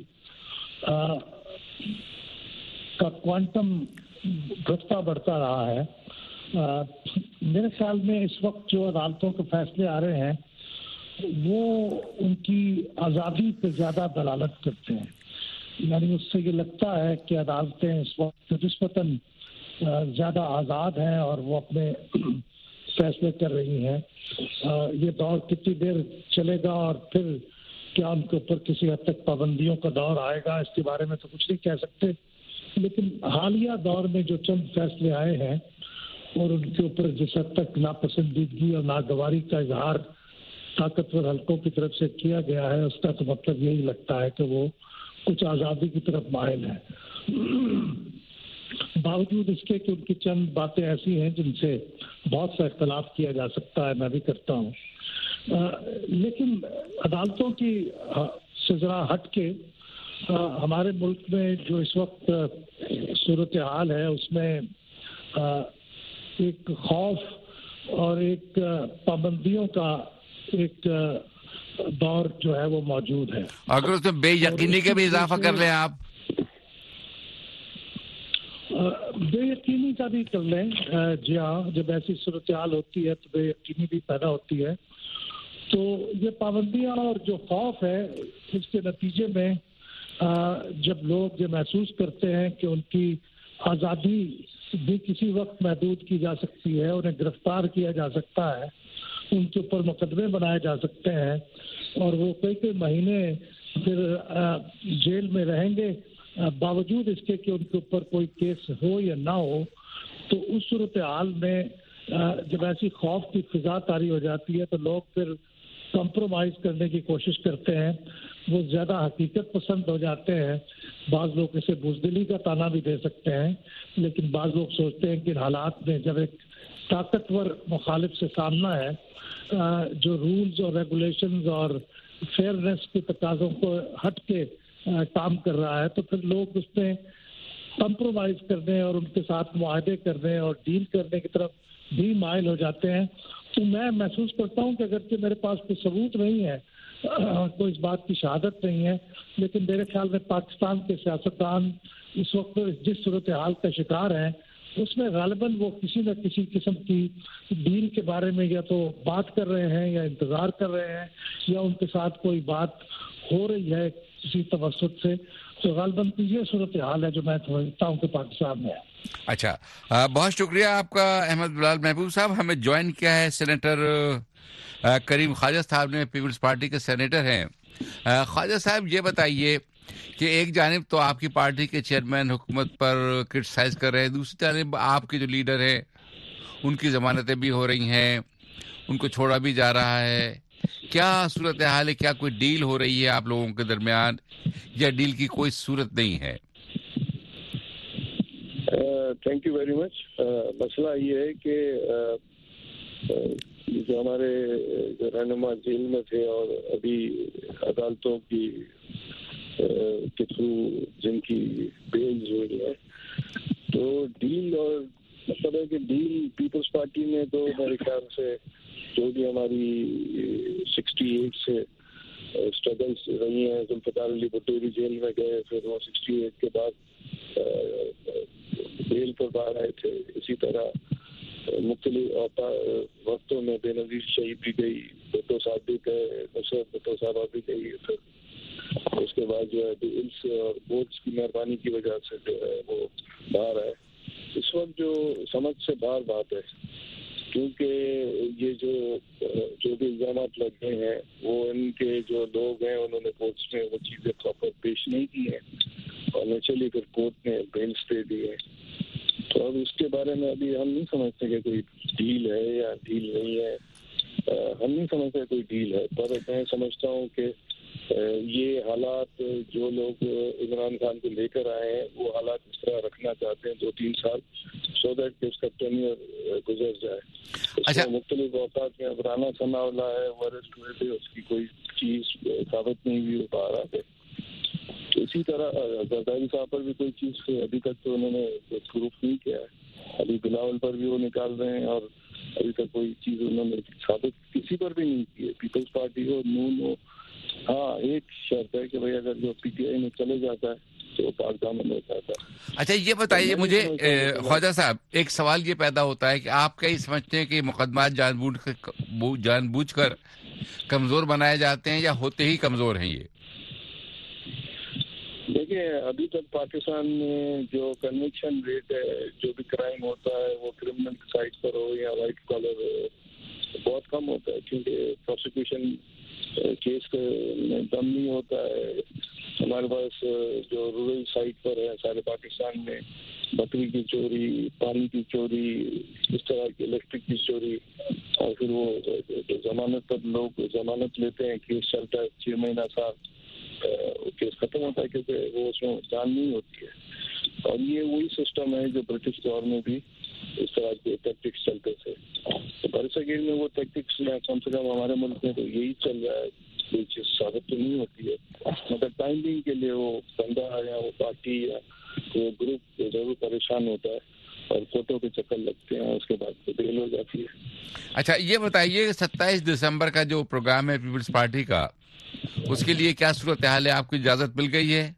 S12: کا کوانٹم گھٹتا بڑھتا رہا ہے. میرے خیال میں اس وقت جو عدالتوں کے فیصلے آ رہے ہیں وہ ان کی آزادی پہ زیادہ دلالت کرتے ہیں. یعنی اس سے یہ لگتا ہے کہ عدالتیں اس وقت نسبتاً زیادہ آزاد ہیں اور وہ اپنے فیصلے کر رہی ہیں. یہ دور کتنی دیر چلے گا اور پھر کیا ان کے اوپر کسی حد تک پابندیوں کا دور آئے گا, اس کے بارے میں تو کچھ نہیں کہہ سکتے. لیکن حالیہ دور میں جو چند فیصلے آئے ہیں اور ان کے اوپر جس حد تک ناپسندیدگی اور ناگواری کا اظہار طاقتور حلقوں کی طرف سے کیا گیا ہے, اس کا تو مطلب یہی لگتا ہے کہ وہ کچھ آزادی کی طرف مائل ہے. باوجود اس کے کہ ان کی چند باتیں ایسی ہیں جن سے بہت سا اختلاف کیا جا سکتا ہے, میں بھی کرتا ہوں. لیکن عدالتوں کی سے ذرا ہٹ کے ہمارے ملک میں جو اس وقت صورتحال ہے اس میں ایک خوف اور ایک پابندیوں کا ایک دور جو ہے وہ موجود ہے.
S11: اگر اس میں بے یقینی کا بھی اضافہ کر لیں آپ,
S12: بے یقینی کا بھی کر لیں. جی ہاں, جب ایسی صورتحال ہوتی ہے تو بے یقینی بھی پیدا ہوتی ہے. تو یہ پابندیاں اور جو خوف ہے اس کے نتیجے میں جب لوگ یہ محسوس کرتے ہیں کہ ان کی آزادی بھی کسی وقت محدود کی جا سکتی ہے, انہیں گرفتار کیا جا سکتا ہے, ان کے اوپر مقدمے بنائے جا سکتے ہیں اور وہ کئی مہینے پھر جیل میں رہیں گے باوجود اس کے کہ ان کے اوپر کوئی کیس ہو یا نہ ہو, تو اس صورتحال میں جب ایسی خوف کی فضا طاری ہو جاتی ہے تو لوگ پھر کمپرومائز کرنے کی کوشش کرتے ہیں. وہ زیادہ حقیقت پسند ہو جاتے ہیں. بعض لوگ اسے بزدلی کا تانا بھی دے سکتے ہیں, لیکن بعض لوگ سوچتے ہیں کہ حالات میں جب ایک طاقتور مخالف سے سامنا ہے جو رولز اور ریگولیشنز اور فیئرنیس کے تقاضوں کو ہٹ کے کام کر رہا ہے، تو پھر لوگ اس میں کمپرومائز کرنے اور ان کے ساتھ معاہدے کرنے اور ڈیل کرنے کی طرف بھی مائل ہو جاتے ہیں. تو میں محسوس کرتا ہوں کہ اگرچہ میرے پاس کوئی ثبوت نہیں ہے، کوئی اس بات کی شہادت نہیں ہے، لیکن میرے خیال میں پاکستان کے سیاستدان اس وقت جس صورتحال کا شکار ہیں اس میں غالباً وہ کسی نہ کسی قسم کی ڈیل کے بارے میں یا تو بات کر رہے ہیں یا انتظار کر رہے ہیں یا ان کے ساتھ کوئی بات ہو رہی ہے کسی توسط سے. تو غالباً یہ صورتحال ہے جو میں سمجھتا ہوں کہ پاکستان میں ہے.
S11: اچھا، بہت شکریہ آپ کا احمد بلال محبوب صاحب. ہمیں جوائن کیا ہے سینیٹر کریم خواجہ صاحب نے، پیپلز پارٹی کے سینیٹر ہیں. خواجہ صاحب یہ بتائیے کہ ایک جانب تو آپ کی پارٹی کے چیئرمین حکومت پر کرٹیسائز کر رہے ہیں، دوسری جانب آپ کے جو لیڈر ہیں ان کی ضمانتیں بھی ہو رہی ہیں، ان کو چھوڑا بھی جا رہا ہے. کیا صورتحال ہے؟ کیا کوئی ڈیل ہو رہی ہے آپ لوگوں کے درمیان یا ڈیل کی کوئی صورت نہیں ہے؟
S15: Thank you very much. مسئلہ یہ ہے کہ جو ہمارے جو رہنما جیل میں تھے اور ابھی عدالتوں کی کے تھرو جن کی بیلز ہوئی ہے، تو ڈیل اور مطلب ہے کہ ڈیل پیپلز پارٹی نے تو میرے خیال سے جو بھی ہماری 68 سے اسٹرگلس رہی ہیں، ذوالفقار علی بھٹو بھی جیل میں گئے، پھر وہ 68 کے بعد بیل پر باہر آئے تھے. اسی طرح مختلف وقتوں میں بے نظیر شہید بھی گئی، بھٹو صاحب بھی گئے، نصرت بھٹو صاحبہ بھی گئی. پھر اس کے بعد جو ہے اس بورڈس کی مہربانی کی وجہ سے جو ہے وہ باہر آئے. اس وقت جو سمجھ سے باہر بات ہے، کیونکہ یہ جو بھی الزامات لگے ہیں وہ ان کے جو لوگ ہیں انہوں نے کورٹس میں وہ چیزیں پراپر پیش نہیں کی ہیں اور نیچرلی پھر کورٹ نے بیلس دے دی ہے. تو اب اس کے بارے میں ابھی ہم نہیں سمجھتے کہ کوئی ڈیل ہے یا ڈیل نہیں ہے. ہم نہیں سمجھتے کوئی ڈیل ہے، پر میں سمجھتا ہوں کہ یہ حالات جو لوگ عمران خان کو لے کر آئے ہیں وہ حالات اس طرح رکھنا چاہتے ہیں 2-3 سال، سو دیٹ کہ اس کا ٹینیور گزر جائے. اس میں مختلف اوقات میں عمرانہ ثناءاللہ ہے، وہ اریسٹ ہوئے تھے، اس کی کوئی چیز ثابت نہیں ہوئی، وہ باہر آ گئے. اسی طرح زرداری صاحب پر بھی کوئی چیز ابھی تک تو انہوں نے پروف نہیں کیا ہے. ابھی بلاول پر بھی وہ نکال رہے ہیں اور ابھی تک کوئی چیز انہوں نے ثابت کسی پر بھی نہیں کی ہے، پیپلز پارٹی ہو، نون ہو. ہاں ایک شرط ہے کہ بھائی اگر جو پی ٹی آئی میں چلے جاتا ہے تو پاک دامن ہو جاتا ہے.
S11: اچھا یہ بتائیے مجھے خواجہ صاحب، ایک سوال یہ پیدا ہوتا ہے کہ آپ کیا سمجھتے ہیں کہ مقدمات جان بوجھ کر کمزور بنائے جاتے ہیں یا ہوتے ہی کمزور ہیں؟ یہ
S15: دیکھیں ابھی تک پاکستان میں جو کنوکشن ریٹ ہے، جو بھی کرائم ہوتا ہے وہ کرمنل سائٹ پر ہو یا وائٹ کالر ہو، بہت کم ہوتا ہے، کیونکہ پروسیکیوشن کیس میں دم نہیں ہوتا ہے. ہمارے پاس جو رورل سائٹ پر ہے سارے پاکستان میں، بکری کی چوری، پانی کی چوری، اس طرح کی الیکٹرک کی چوری، اور پھر وہ ضمانت پر لوگ ضمانت لیتے ہیں، کیس چلتا ہے 6 مہینہ سال، کیس ختم ہوتا ہے کیونکہ وہ اس میں جان نہیں ہوتی ہے. اور یہ وہی سسٹم ہے جو برٹش دور میں بھی اس طرح کے ٹیکٹکس چلتے تھے. تو برصغیر میں وہ ٹیکٹکس کم سے کم ہمارے ملک میں تو یہی چل رہا ہے، کوئی چیز ثابت تو نہیں ہوتی ہے، مگر ٹائم بینگ کے لیے وہ بندہ یا وہ پارٹی یا وہ گروپ ضرور پریشان ہوتا ہے اور فوٹو کے چکر لگتے ہیں، اس کے بعد بیل ہو جاتی ہے.
S11: اچھا یہ بتائیے 27 دسمبر کا جو پروگرام ہے پیپلز پارٹی کا، اس کے لیے کیا صورتحال ہے؟ آپ کو اجازت مل گئی ہے؟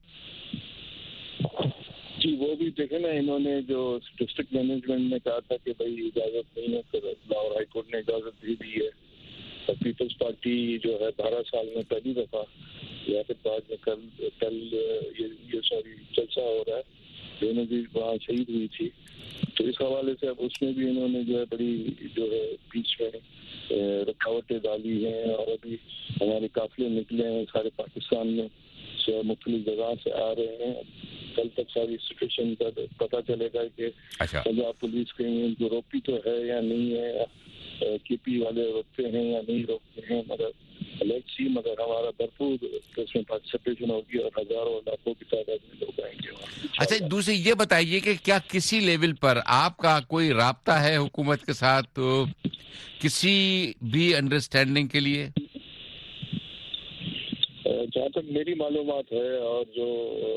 S15: جی وہ بھی دیکھیں نا، انہوں نے جو ڈسٹرکٹ مینجمنٹ نے کہا تھا کہ بھائی اجازت نہیں ہے، پھر لاہور ہائی کورٹ نے اجازت دے دی ہے. اور پیپلز پارٹی جو ہے 12 سال میں پہلی دفعہ یا پھر بعد میں کل یہ جلسہ ہو رہا ہے، بے نظیر وہاں شہید ہوئی تھی، تو اس حوالے سے اب اس میں بھی انہوں نے جو ہے بڑی جو ہے بیچ میں رکاوٹیں ڈالی ہیں. اور ابھی ہمارے قافلے نکلے ہیں سارے پاکستان میں، مختلف جگہ سے آ رہے ہیں. کل تک ساری سچویشن کا پتہ چلے گا کہ پنجاب پولیس کہیں ان کو روکتی تو ہے یا نہیں ہے، کے پی والے روکتے ہیں یا نہیں روکتے ہیں. مگر لیٹس سی, مگر ہمارا بھرپور اس میں پارٹیسپیشن ہوگی اور ہزاروں لاکھوں کی تعداد میں لوگ آئیں گے.
S11: اچھا, دوسری یہ بتائیے کہ کیا کسی لیول پر آپ کا کوئی رابطہ ہے حکومت کے ساتھ کسی بھی انڈرسٹینڈنگ کے لیے؟
S15: جہاں تک میری معلومات ہے اور جو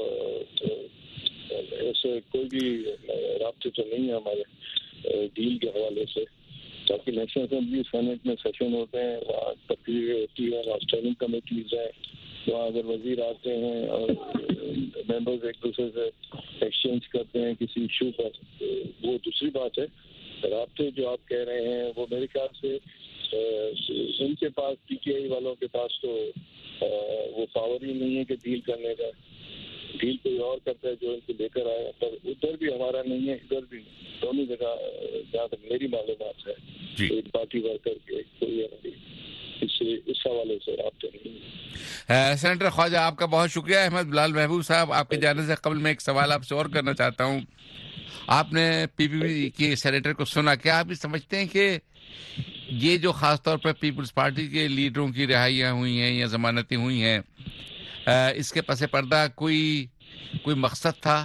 S15: ایسے کوئی بھی رابطے تو نہیں ہے ہمارے ڈیل کے حوالے سے. باقی نیشنل اسمبلی سینٹ میں سیشن ہوتے ہیں, وہاں تقریریں ہوتی ہیں, وہاں اسٹینڈنگ کمیٹیز ہیں, وہاں اگر وزیر آتے ہیں اور ممبرز ایک دوسرے سے ایکسچینج کرتے ہیں کسی ایشو پر, وہ دوسری بات ہے. رابطے جو آپ کہہ رہے ہیں وہ میرے خیال سے ان کے پاس, پی ٹی آئی والوں کے پاس تو وہ پاور ہی نہیں ہے کہ ڈیل کرنے کا. ڈیل کوئی اور کرتا ہے جو ان کو لے کر آئے, پر ادھر بھی ہمارا نہیں ہے, ادھر بھی نہیں. دونوں جگہ جہاں تک میری معلومات ہے ایک پارٹی ورکر کے کوئی اس حوالے سے رابطے نہیں ہے.
S11: سینیٹر خواجہ, آپ کا بہت شکریہ. احمد بلال محبوب صاحب, آپ کے جانے سے قبل میں ایک سوال آپ سے اور کرنا چاہتا ہوں. آپ نے پی پی پی کے سینیٹر کو سنا, کیا آپ یہ سمجھتے ہیں کہ یہ جو خاص طور پر پیپلز پارٹی کے لیڈروں کی رہائیاں ہوئی ہیں یا ضمانتیں ہوئی ہیں, اس کے پس پردہ کوئی مقصد تھا؟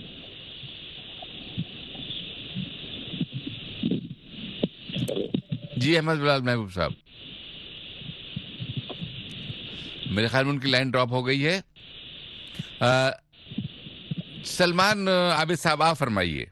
S11: جی احمد بلال محبوب صاحب, میرے خیال میں ان کی لائن ڈراپ ہو گئی ہے. سلمان عابد صاحب, آپ فرمائیے.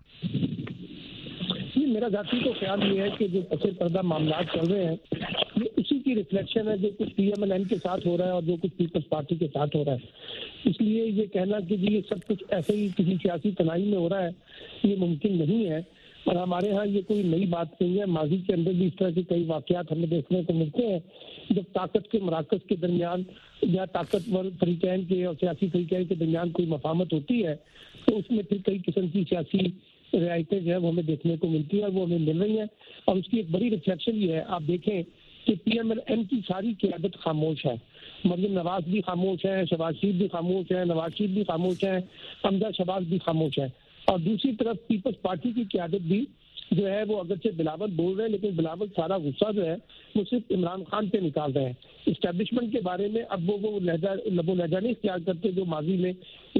S12: میرا ذاتی تو خیال یہ ہے کہ جو پس پردہ معاملات چل رہے ہیں یہ اسی کی ریفلیکشن ہے جو کچھ پی ایم ایل این کے ساتھ ہو رہا ہے اور جو کچھ پیپلز پارٹی کے ساتھ ہو رہا ہے. اس لیے یہ کہنا کہ جی یہ سب کچھ ایسے ہی کسی سیاسی تنائی میں ہو رہا ہے, یہ ممکن نہیں ہے. اور ہمارے ہاں یہ کوئی نئی بات نہیں ہے, ماضی کے اندر بھی اس طرح کے کئی واقعات ہمیں دیکھنے کو ملتے ہیں جب طاقت کے مراکز کے درمیان یا طاقتور فریقین کے اور سیاسی فریقین کے درمیان کوئی مفاہمت ہوتی ہے تو اس میں پھر کئی قسم کی سیاسی رعایتیں جو ہے وہ ہمیں دیکھنے کو ملتی ہیں اور وہ ہمیں مل رہی ہیں. اور اس کی ایک بڑی ریفلیکشن یہ ہے, آپ دیکھیں کہ پی ایم ایل این کی ساری قیادت خاموش ہے. مریم نواز بھی خاموش ہے, شہباز شریف بھی خاموش ہے, نواز شریف بھی خاموش ہے, حمزہ شہباز بھی خاموش ہے. اور دوسری طرف پیپلز پارٹی کی قیادت بھی جو ہے وہ اگرچہ بلاول بول رہے ہیں لیکن بلاول سارا غصہ جو ہے وہ صرف عمران خان پہ نکال رہے ہیں. اسٹیبلشمنٹ کے بارے میں اب وہ لہجہ نہیں اختیار کرتے جو ماضی میں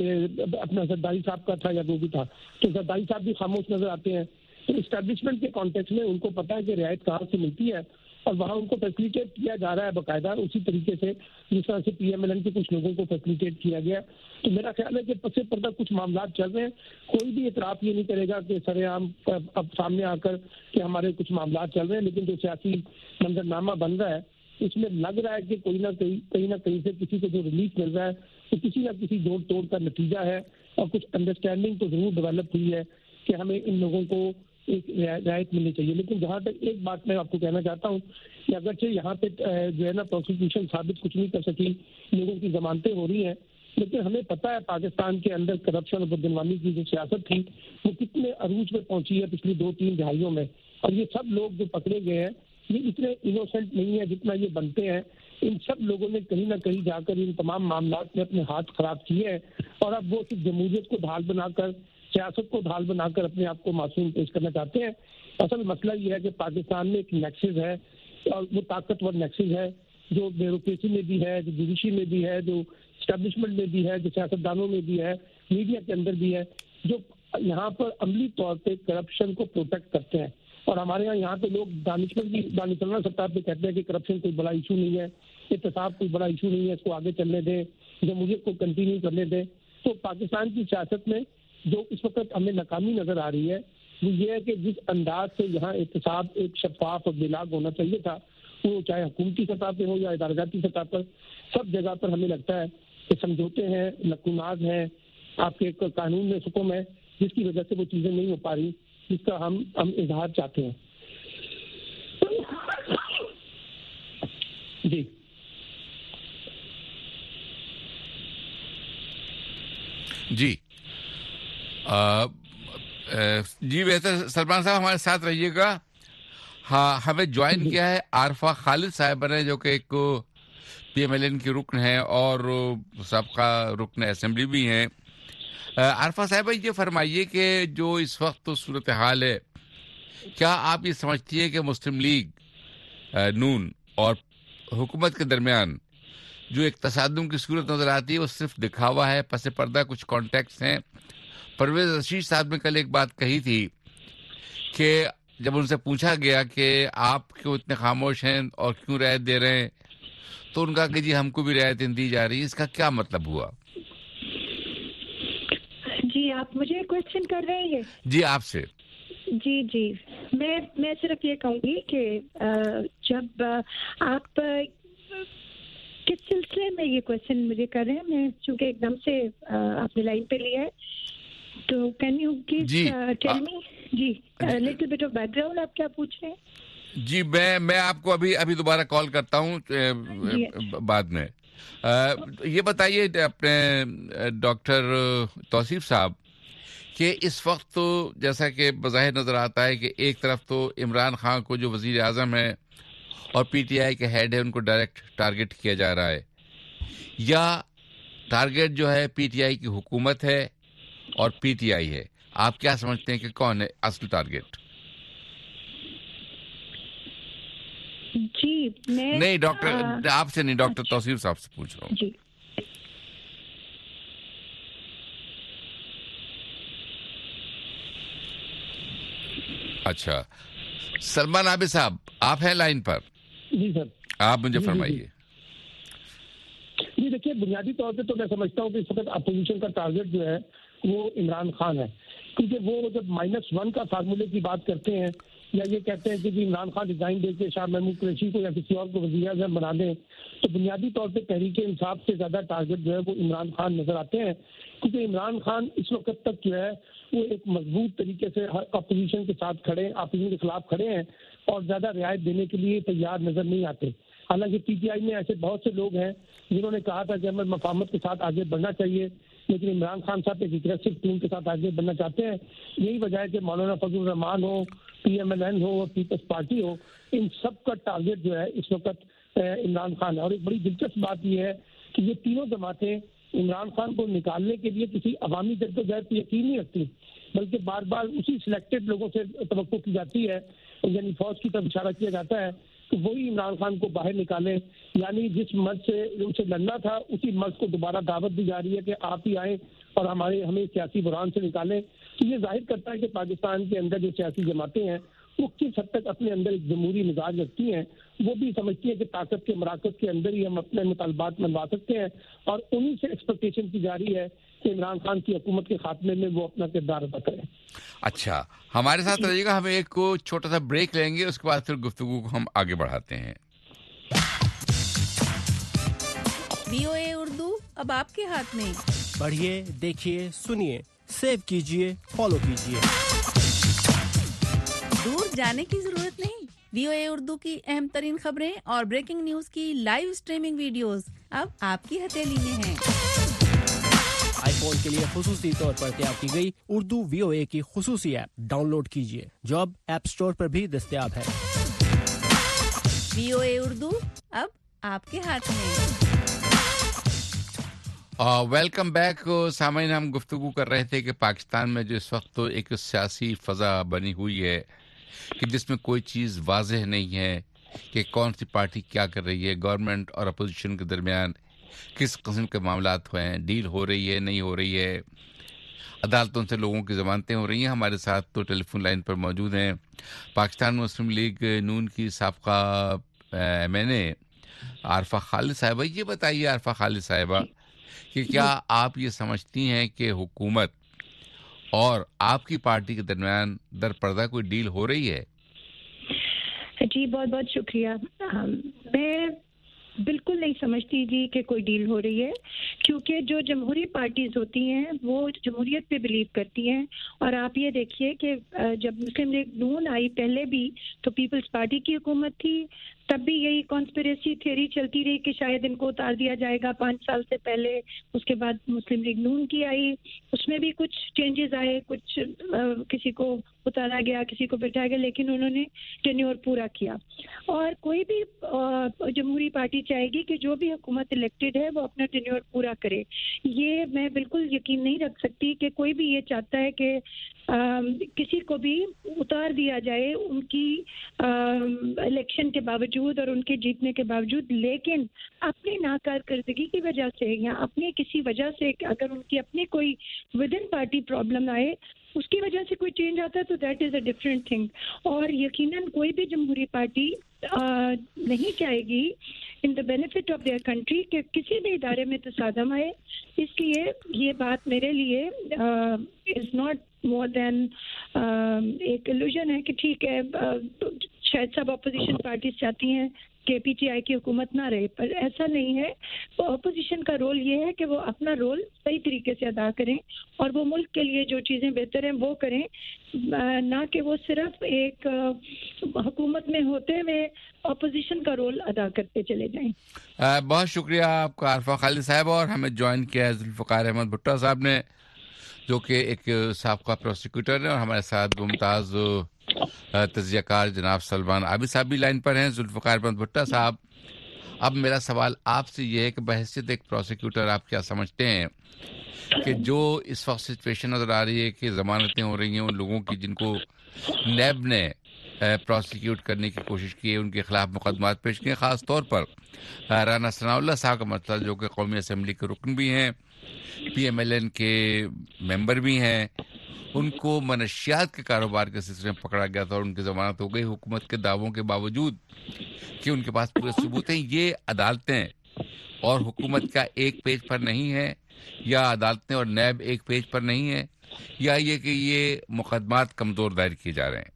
S12: اپنا زرداری صاحب کا تھا یا وہ بھی تھا, تو زرداری صاحب بھی خاموش نظر آتے ہیں. تو اسٹیبلشمنٹ کے کانٹیکس میں ان کو پتہ ہے کہ رعایت کہاں سے ملتی ہے اور وہاں ان کو فیسلیٹیٹ کیا جا رہا ہے باقاعدہ اسی طریقے سے جس طرح سے پی ایم ایل این کے کچھ لوگوں کو فیسلیٹیٹ کیا گیا. تو میرا خیال ہے کہ پس پردہ کچھ معاملات چل رہے ہیں. کوئی بھی اعتراف یہ نہیں کرے گا کہ سر عام اب سامنے آ کر کہ ہمارے کچھ معاملات چل رہے ہیں, لیکن جو سیاسی منظرنامہ بن رہا ہے اس میں لگ رہا ہے کہ کہیں نہ کہیں سے کسی کو جو ریلیف مل رہا ہے تو کسی نہ کسی جوڑ توڑ کا نتیجہ ہے اور کچھ انڈرسٹینڈنگ تو ضرور ڈیولپ ہوئی ہے کہ ہمیں ان لوگوں کو ایک رعایت ملنی چاہیے. لیکن جہاں تک ایک بات میں آپ کو کہنا چاہتا ہوں کہ اگرچہ یہاں پہ جو ہے نا پروسیکیوشن ثابت کچھ نہیں کر سکی, لوگوں کی ضمانتیں ہو رہی ہیں, لیکن ہمیں پتہ ہے پاکستان کے اندر کرپشن اور بدعنوانی کی جو سیاست تھی وہ کتنے عروج میں پہنچی ہے پچھلی 2-3 دہائیوں میں. اور یہ سب لوگ جو پکڑے گئے ہیں یہ اتنے انوسنٹ نہیں ہے جتنا یہ بنتے ہیں. ان سب لوگوں نے کہیں نہ کہیں جا کر ان تمام معاملات میں اپنے ہاتھ خراب کیے ہیں اور اب وہ صرف جمہوریت کو ڈھال بنا کر, سیاست کو ڈھال بنا کر اپنے آپ کو معصوم پیش کرنا چاہتے ہیں. اصل مسئلہ یہ ہے کہ پاکستان میں ایک نیکسس ہے اور وہ طاقتور نیکسس ہے جو بیوروکریسی میں بھی ہے, جو جوڈیشری میں بھی ہے, جو اسٹیبلشمنٹ میں بھی ہے, جو سیاستدانوں میں بھی ہے, میڈیا کے اندر بھی ہے, جو یہاں پر عملی طور پہ کرپشن کو پروٹیکٹ کرتے ہیں. اور ہمارے یہاں پہ لوگ دانشورانہ سطح پہ کہتے ہیں کہ کرپشن کوئی بڑا ایشو نہیں ہے, احتساب کوئی بڑا ایشو نہیں ہے, اس کو آگے چلنے دیں, جمہوریت کو کنٹینیو کرنے دیں. تو پاکستان کی سیاست میں جو اس وقت ہمیں ناکامی نظر آ رہی ہے وہ یہ ہے کہ جس انداز سے یہاں احتساب ایک شفاف اور بلاگ ہونا چاہیے تھا, وہ چاہے حکومتی سطح پہ ہو یا ادارجاتی سطح پر, سب جگہ پر ہمیں لگتا ہے کہ سمجھوتے ہیں, لکونات ہیں, آپ کے قانون میں حکم ہے جس کی وجہ سے وہ چیزیں نہیں ہو پا رہی جس کا ہم اظہار چاہتے ہیں. جی
S11: جی جی بہتر. سلمان صاحب ہمارے ساتھ رہیے گا. ہاں, ہمیں جوائن کیا ہے عارفہ خالد صاحبہ نے جو کہ ایک پی ایم ایل این کی رکن ہیں اور سابقہ رکن اسمبلی بھی ہیں. عارفہ صاحبہ یہ فرمائیے کہ جو اس وقت صورتحال ہے, کیا آپ یہ سمجھتی ہے کہ مسلم لیگ نون اور حکومت کے درمیان جو ایک تصادم کی صورت نظر آتی ہے وہ صرف دکھاوا ہے, پس پردہ کچھ کانٹیکٹس ہیں. پرویز رشید صاحب نے کل ایک بات کہی تھی کہ جب ان سے پوچھا گیا کہ آپ کیوں اتنے خاموش ہیں اور کیوں رعایت دے رہے ہیں, تو ان کا کہ جی ہم کو بھی رعایتیں دی جا رہی ہیں. اس کا کیا مطلب ہوا؟
S16: جی آپ مجھے کوشچن کر رہے ہیں؟
S11: جی آپ سے.
S16: جی میں صرف یہ کہوں گی کہ جب آپ کس سلسلے میں یہ کوشچن مجھے کر رہے ہیں, میں چونکہ ایک دم سے آپ نے لائن پہ لیا ہے, تو کین یو ٹیل می جی little bit of background, آپ کیا پوچھ رہے ہیں؟
S11: جی میں آپ کو ابھی دوبارہ کال کرتا ہوں بعد میں. یہ بتائیے اپنے ڈاکٹر توصیف صاحب کہ اس وقت تو جیسا کہ بظاہر نظر آتا ہے کہ ایک طرف تو عمران خان کو جو وزیر اعظم ہے اور پی ٹی آئی کے ہیڈ ہے ان کو ڈائریکٹ ٹارگٹ کیا جا رہا ہے, یا ٹارگٹ جو ہے پی ٹی آئی کی حکومت ہے اور پی ٹی آئی ہے. آپ کیا سمجھتے ہیں کہ کون ہے اصل ٹارگٹ؟
S16: جی
S11: نہیں ڈاکٹر آپ سے نہیں, ڈاکٹر توصیف صاحب سے پوچھ رہا ہوں.
S16: جی
S11: اچھا, سلمان عابد صاحب آپ ہیں لائن پر؟
S12: جی سر.
S11: آپ مجھے فرمائیے.
S12: جی دیکھیے, بنیادی طور پہ تو میں سمجھتا ہوں کہ اس وقت اپوزیشن کا ٹارگٹ جو ہے وہ عمران خان ہے, کیونکہ وہ جب -1 کا فارمولے کی بات کرتے ہیں یا یہ کہتے ہیں کہ عمران خان ڈیزائن دے کے شاہ محمود قریشی کو یا کسی اور کو وزیر اعظم بنا دیں, تو بنیادی طور پہ تحریک انصاف سے زیادہ ٹارگٹ جو ہے وہ عمران خان نظر آتے ہیں, کیونکہ عمران خان اس وقت تک جو ہے وہ ایک مضبوط طریقے سے اپوزیشن کے ساتھ کھڑے, اپوزیشن کے خلاف کھڑے ہیں اور زیادہ رعایت دینے کے لیے تیار نظر نہیں آتے. حالانکہ پی ٹی آئی میں ایسے بہت سے لوگ ہیں جنہوں نے کہا تھا کہ ہمیں مفاہمت کے ساتھ آگے بڑھنا چاہیے, لیکن عمران خان صاحب ایک اگریسو ٹیم کے ساتھ آگے بڑھنا چاہتے ہیں. یہی وجہ ہے کہ مولانا فضل الرحمان ہو, پی ایم ایل این ہو اور پیپلز پارٹی ہو, ان سب کا ٹارگٹ جو ہے اس وقت عمران خان ہے. اور ایک بڑی دلچسپ بات یہ ہے کہ یہ تینوں جماعتیں عمران خان کو نکالنے کے لیے کسی عوامی جدوجہد پہ یقین نہیں رکھتی, بلکہ بار بار اسی سلیکٹڈ لوگوں سے توقع کی جاتی ہے, یعنی فوج کی طرف اشارہ کیا جاتا ہے کہ وہی عمران خان کو باہر نکالیں. یعنی جس مرض سے اسے لڑنا تھا اسی مرض کو دوبارہ دعوت دی جا رہی ہے کہ آپ ہی آئیں اور ہمیں سیاسی بحران سے نکالیں. تو یہ ظاہر کرتا ہے کہ پاکستان کے اندر جو سیاسی جماعتیں ہیں وہ کس حد تک اپنے اندر ایک جمہوری مزاج رکھتی ہیں. وہ بھی سمجھتی ہیں کہ طاقت کے مراکز کے اندر ہی ہم اپنے مطالبات منوا سکتے ہیں, اور انہی سے ایکسپیکٹیشن کی جا رہی ہے کہ عمران خان کی حکومت کے خاتمے میں وہ اپنا کردار ادا کریں.
S11: اچھا, ہمارے ساتھ رہیے گا, ہم ایک چھوٹا سا بریک لیں گے, اس کے بعد پھر گفتگو کو ہم آگے بڑھاتے ہیں.
S7: VOA اردو اب آپ کے ہاتھ میں.
S17: پڑھیے, دیکھیے, سنیے, سیو کیجیے, فالو کیجیے.
S14: دور جانے کی ضرورت نہیں. VOA اردو کی اہم ترین خبریں اور بریکنگ نیوز کی لائیو سٹریمنگ ویڈیوز اب آپ کی ہتھیلی میں ہیں.
S17: آئی فون کے لیے خصوصی طور پر تیار کی گئی اردو VOA کی خصوصی ایپ ڈاؤن لوڈ کیجیے, جو اب ایپ سٹور پر بھی دستیاب ہے.
S14: VOA اردو اب آپ کے ہاتھ میں.
S11: ویلکم بیک سامعین. ہم گفتگو کر رہے تھے کہ پاکستان میں جو اس وقت ایک سیاسی فضا بنی ہوئی ہے کہ جس میں کوئی چیز واضح نہیں ہے کہ کون سی پارٹی کیا کر رہی ہے, گورنمنٹ اور اپوزیشن کے درمیان کس قسم کے معاملات ہوئے ہیں, ڈیل ہو رہی ہے نہیں ہو رہی ہے, عدالتوں سے لوگوں کی ضمانتیں ہو رہی ہیں. ہمارے ساتھ تو ٹیلی فون لائن پر موجود ہیں پاکستان مسلم لیگ نون کی سابقہ MNA عارفہ خالد صاحبہ. یہ بتائیے عارفہ خالد صاحبہ کہ کیا آپ یہ سمجھتی ہیں کہ حکومت اور آپ کی پارٹی کے درمیان در پردہ کوئی ڈیل ہو رہی ہے؟
S16: جی بہت بہت شکریہ. میں بالکل نہیں سمجھتی جی کہ کوئی ڈیل ہو رہی ہے, کیونکہ جو جمہوری پارٹیز ہوتی ہیں وہ جمہوریت پہ بلیو کرتی ہیں. اور آپ یہ دیکھیے کہ جب مسلم لیگ نون آئی پہلے بھی تو پیپلز پارٹی کی حکومت تھی, تب بھی یہی کانسپریسی تھیوری چلتی رہی کہ شاید ان کو اتار دیا جائے گا 5 سال سے پہلے. اس کے بعد مسلم لیگ نون کی آئی, اس میں بھی کچھ چینجز آئے, کچھ کسی کو اتارا گیا, کسی کو بٹھایا گیا, لیکن انہوں نے ٹینیور پورا کیا. اور کوئی بھی جمہوری پارٹی چاہے گی کہ جو بھی حکومت الیکٹڈ ہے وہ اپنا ٹینیور پورا کرے. یہ میں بالکل یقین نہیں رکھ سکتی کہ کوئی بھی یہ چاہتا ہے کہ کسی کو بھی اتار دیا جائے ان کی الیکشن کے باوجود اور ان کے جیتنے کے باوجود, لیکن اپنی ناکارکردگی کی وجہ سے یا اپنی کسی وجہ سے اگر ان کی اپنی کوئی ود ان پارٹی پرابلم آئے, اس کی وجہ سے کوئی چینج آتا ہے تو that is a different thing. اور یقیناً کوئی بھی جمہوری پارٹی نہیں چاہے گی in the benefit of their country کہ کسی بھی ادارے میں تصادم آئے. اس لیے یہ بات میرے لیے از ناٹ مور دین ایک الوژن ہے کہ ٹھیک ہے شاید سب اپوزیشن پارٹیز چاہتی ہیں کہ پی ٹی آئی کی حکومت نہ رہے, پر ایسا نہیں ہے. اپوزیشن کا رول یہ ہے کہ وہ اپنا رول صحیح طریقے سے ادا کریں اور وہ ملک کے لیے جو چیزیں بہتر ہیں وہ کریں, نہ کہ وہ صرف ایک حکومت میں ہوتے ہوئے اپوزیشن کا رول ادا کرتے چلے جائیں.
S11: بہت شکریہ آپ کا عارفہ خالد صاحب. اور ہمیں جوائن کیا ہے ذوالفقار احمد بھٹو صاحب نے, جو کہ ایک سابقہ پروسیکیوٹر ہیں, اور ہمارے ساتھ ممتاز تجزیہ کار جناب سلمان عابد صاحب بھی لائن پر ہیں. ذوالفقار احمد بھٹو صاحب, اب میرا سوال آپ سے یہ ہے کہ بحیثیت ایک پروسیکیوٹر آپ کیا سمجھتے ہیں کہ جو اس وقت سچویشن نظر آ رہی ہے کہ ضمانتیں ہو رہی ہیں ان لوگوں کی جن کو نیب نے پروسیکیوٹ کرنے کی کوشش کی ہے, ان کے خلاف مقدمات پیش کیے, خاص طور پر رانا ثناء اللہ صاحب کا مسئلہ, جو کہ قومی اسمبلی کے رکن بھی ہیں, پی ایم ایل این کے ممبر بھی ہیں, ان کو منشیات کے کاروبار کے سلسلے میں پکڑا گیا تھا اور ان کی ضمانت ہو گئی حکومت کے دعووں کے باوجود کہ ان کے پاس پورے ثبوت ہیں. یہ عدالتیں اور حکومت کا ایک پیج پر نہیں ہے, یا عدالتیں اور نیب ایک پیج پر نہیں ہے, یا یہ کہ یہ مقدمات کمزور دائر کیے جا رہے ہیں؟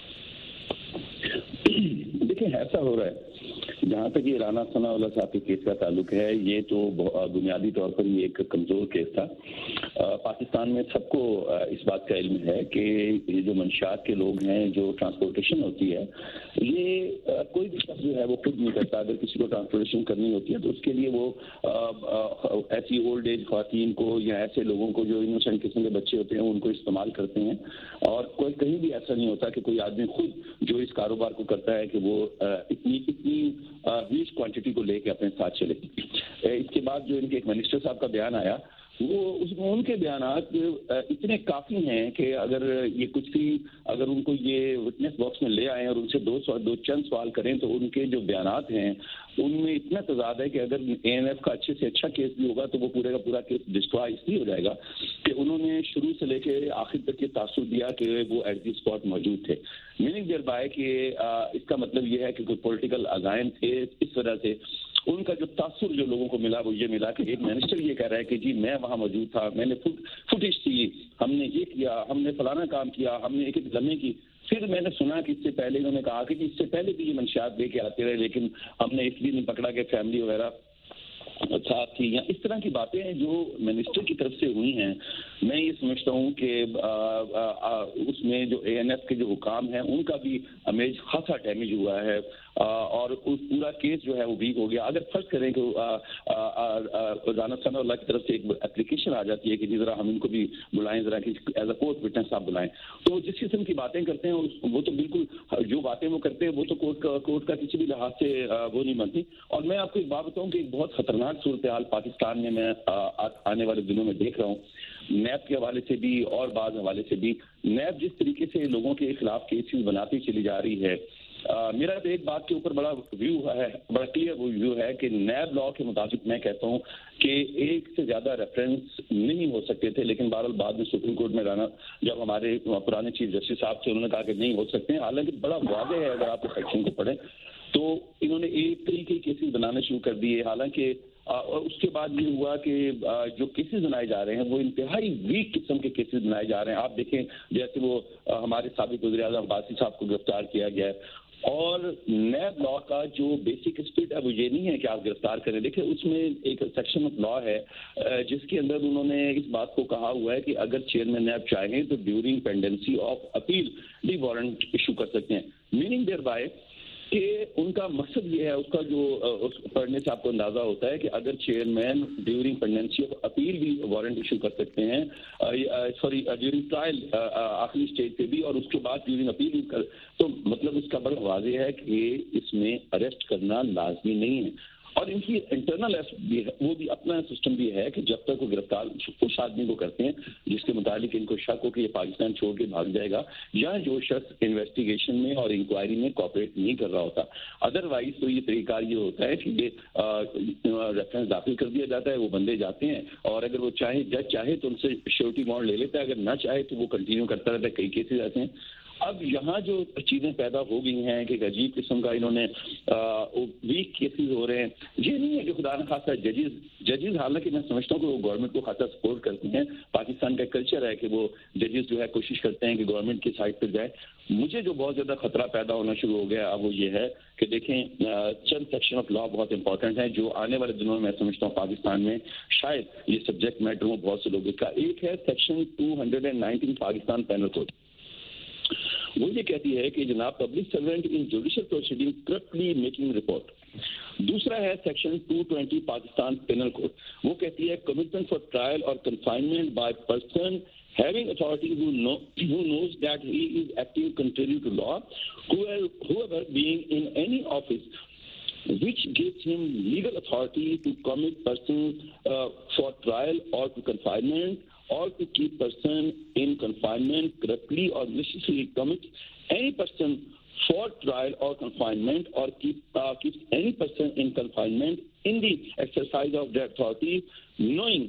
S13: دیکھیں ایسا ہو رہا ہے, جہاں تک یہ رانا ثناء اللہ صاحب کے کیس کا تعلق ہے, یہ تو بنیادی طور پر یہ ایک کمزور کیس تھا. پاکستان میں سب کو اس بات کا علم ہے کہ یہ جو منشیات کے لوگ ہیں, جو ٹرانسپورٹیشن ہوتی ہے, یہ کوئی بھی شخص جو ہے وہ خود نہیں کرتا. اگر کسی کو ٹرانسپورٹیشن کرنی ہوتی ہے تو اس کے لیے وہ ایسی اولڈ ایج خواتین کو یا ایسے لوگوں کو جو انوسنٹ قسم کے بچے ہوتے ہیں ان کو استعمال کرتے ہیں. اور کوئی کہیں بھی ایسا نہیں ہوتا کہ کوئی آدمی خود جو اس کاروبار کو کرتا ہے کہ وہ اتنی ہیوج کوانٹٹی کو لے کے اپنے ساتھ چلے. اس کے بعد جو ان کے ایک منسٹر صاحب کا بیان آیا, وہ اس میں ان کے بیانات اتنے کافی ہیں کہ اگر یہ کچھ بھی اگر ان کو یہ وٹنس باکس میں لے آئیں اور ان سے دو چند سوال کریں تو ان کے جو بیانات ہیں ان میں اتنا تضاد ہے کہ اگر اے این ایف کا اچھے سے اچھا کیس بھی ہوگا تو وہ پورے کا پورا کیس ڈسٹرائے اس لیے ہو جائے گا کہ انہوں نے شروع سے لے کے آخر تک یہ تاثر دیا کہ وہ ایٹ دی اسپاٹ موجود تھے. میننگ دیر بائے کہ اس کا مطلب یہ ہے کہ کوئی پولیٹیکل عزائم تھے. اس وجہ سے ان کا جو تاثر جو لوگوں کو ملا وہ یہ ملا کہ ایک منسٹر یہ کہہ رہا ہے کہ جی میں وہاں موجود تھا, میں نے فوٹیج تھی, ہم نے یہ کیا, ہم نے فلانا کام کیا, ہم نے ایک ایک لمحے کی. پھر میں نے سنا کہ اس سے پہلے انہوں نے کہا کہ اس سے پہلے بھی یہ منشیات لے کے آتے رہے لیکن ہم نے اس لیے نہیں پکڑا کہ فیملی وغیرہ ساتھ تھی, یا اس طرح کی باتیں ہیں جو منسٹر کی طرف سے ہوئی ہیں. میں یہ سمجھتا ہوں کہ اس میں جو اے این ایف کے جو حکام ہیں ان کا بھی امیج خاصا ڈیمیج ہوا ہے اور پورا کیس جو ہے وہ ویک ہو گیا. اگر فرض کریں کہ رانا ثناء اللہ کی طرف سے ایک اپلیکیشن آ جاتی ہے کہ جس طرح ہم ان کو بھی بلائیں, ذرا ایز اے کورٹ وٹنس آپ بلائیں, تو جس قسم کی باتیں کرتے ہیں وہ تو بالکل جو باتیں وہ کرتے ہیں وہ تو کورٹ کا کسی بھی لحاظ سے وہ نہیں بنتی. اور میں آپ کو ایک بات بتاؤں کہ ایک بہت خطرناک صورتحال پاکستان میں آنے والے دنوں میں دیکھ رہا ہوں, نیب کے حوالے سے بھی اور بعض حوالے سے بھی. نیب جس طریقے سے لوگوں کے خلاف کیسز بناتی چلی جا رہی ہے, میرا تو ایک بات کے اوپر بڑا ویو ہے, بڑا کلیئر ویو ہے کہ نیب لا کے مطابق میں کہتا ہوں کہ ایک سے زیادہ ریفرنس نہیں ہو سکتے تھے, لیکن بہرحال بعد میں سپریم کورٹ میں رانا جب ہمارے پرانے چیف جسٹس صاحب سے انہوں نے کہا کہ نہیں ہو سکتے ہیں. حالانکہ بڑا واضح ہے اگر آپ اس سیکشن کو پڑھیں تو انہوں نے ایک طریقے کے کیسز بنانے شروع کر دیے. حالانکہ اس کے بعد یہ ہوا کہ جو کیسز بنائے جا رہے ہیں وہ انتہائی ویک قسم کے کیسز بنائے جا رہے ہیں. آپ دیکھیں جیسے وہ ہمارے سابق وزیر اعظم عباسی صاحب کو گرفتار کیا گیا ہے, اور نیب لا کا جو بیسک اسپرٹ ہے وہ یہ نہیں ہے کہ آپ گرفتار کریں. دیکھیں اس میں ایک سیکشن آف لا ہے جس کے اندر انہوں نے اس بات کو کہا ہوا ہے کہ اگر چیئرمین نیب چاہیں تو ڈیورنگ پینڈنسی آف اپیل بھی وارنٹ ایشو کر سکتے ہیں. میننگ دیر بائے
S15: کہ ان کا مقصد یہ ہے, اس کا جو پڑھنے سے آپ کو اندازہ ہوتا ہے کہ اگر chairman during pendency of appeal بھی وارنٹ ایشو کر سکتے ہیں, سوری ڈیورنگ ٹرائل آخری اسٹیج پہ بھی, اور اس کے بعد ڈیورنگ اپیل بھی کر, تو مطلب اس کا بڑا واضح ہے کہ اس میں اریسٹ کرنا لازمی نہیں ہے. اور ان کی انٹرنل بھی ہے, وہ بھی اپنا سسٹم بھی ہے کہ جب تک وہ گرفتار اس آدمی کو کرتے ہیں جس کے متعلق ان کو شک ہو کہ یہ پاکستان چھوڑ کے بھاگ جائے گا, یا جو شخص انویسٹیگیشن میں اور انکوائری میں کوآپریٹ نہیں کر رہا ہوتا. ادروائز تو یہ طریقہ یہ ہوتا ہے کہ یہ ریفرنس داخل کر دیا جاتا ہے, وہ بندے جاتے ہیں, اور اگر وہ چاہے, جج چاہے تو ان سے شیورٹی بانڈ لے لیتا ہے, اگر نہ چاہے تو وہ کنٹینیو کرتا رہتا ہے. کئی کیسز ایسے ہیں. اب یہاں جو چیزیں پیدا ہو گئی ہیں کہ ایک عجیب قسم کا انہوں نے ویک کیسز ہو رہے ہیں. یہ نہیں ہے کہ خدا نخواستہ ججز حالانکہ میں سمجھتا ہوں کہ وہ گورنمنٹ کو خاصا سپورٹ کرتے ہیں. پاکستان کا کلچر ہے کہ وہ ججز جو ہے کوشش کرتے ہیں کہ گورنمنٹ کی سائڈ پہ جائے. مجھے جو بہت زیادہ خطرہ پیدا ہونا شروع ہو گیا اب وہ یہ ہے کہ دیکھیں چند سیکشن آف لا بہت امپورٹنٹ ہیں جو آنے والے دنوں میں سمجھتا ہوں پاکستان میں شاید یہ سبجیکٹ میٹر ہوں بہت سے لوگوں کا. ایک ہے سیکشن 219 پاکستان پینل کوڈ. وہ یہ کہتی ہے کہ جناب public servant in judicial proceeding corruptly making report. دوسرا ہے سیکشن 220 پاکستان پینل کوڈ. وہ کہتی ہے کمٹمنٹ فار ٹرائل اور confinement by person having authority who knows that he is acting contrary to law, whoever being in any office which gives him legal authority to commit person for trial or to confinement or to keep person in confinement corruptly or maliciously commits any person for trial or confinement or keeps any person in confinement in the exercise of that authority, knowing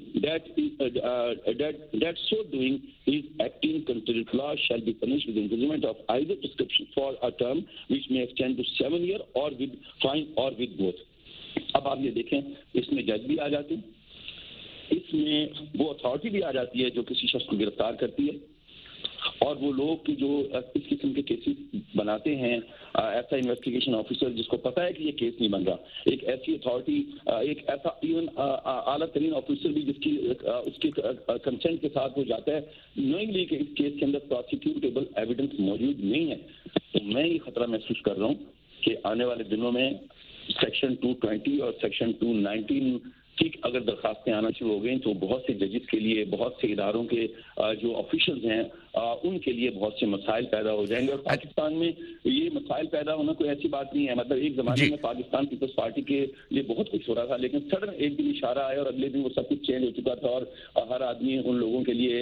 S15: that so doing is acting contrary to law, shall be punished with imprisonment of either prescription for a term which may extend to 7 years or with fine or with both. اب آپ یہ دیکھیں اس میں جج بھی آ جاتے ہیں, اس میں وہ اتھارٹی بھی آ جاتی ہے جو کسی شخص کو گرفتار کرتی ہے, اور وہ لوگ جو اس قسم کے کیسز بناتے ہیں, ایسا انویسٹیگیشن آفیسر جس کو پتا ہے کہ یہ کیس نہیں بن رہا, ایک ایسی اتھارٹی, ایک ایسا ایون اعلیٰ ترین آفیسر بھی جس کی اس کی کنسنٹ کے ساتھ وہ جاتا ہے نوئنگلی کہ اس کیس کے اندر پروسیکیوٹیبل ایویڈنس موجود نہیں ہے. تو میں یہ خطرہ محسوس کر رہا ہوں کہ آنے والے دنوں میں سیکشن 220 اور سیکشن 219 ٹھیک اگر درخواستیں آنا شروع ہو گئیں تو بہت سے ججز کے لیے, بہت سے اداروں کے جو آفیشلز ہیں ان کے لیے بہت سے مسائل پیدا ہو جائیں گے. اور پاکستان میں یہ مسائل پیدا ہونا کوئی ایسی بات نہیں ہے. مطلب ایک زمانے میں پاکستان پیپلز پارٹی کے لیے بہت کچھ ہو رہا تھا, لیکن سڈن ایک دن اشارہ آیا اور اگلے دن وہ سب کچھ چینج ہو چکا تھا, اور ہر آدمی ان لوگوں کے لیے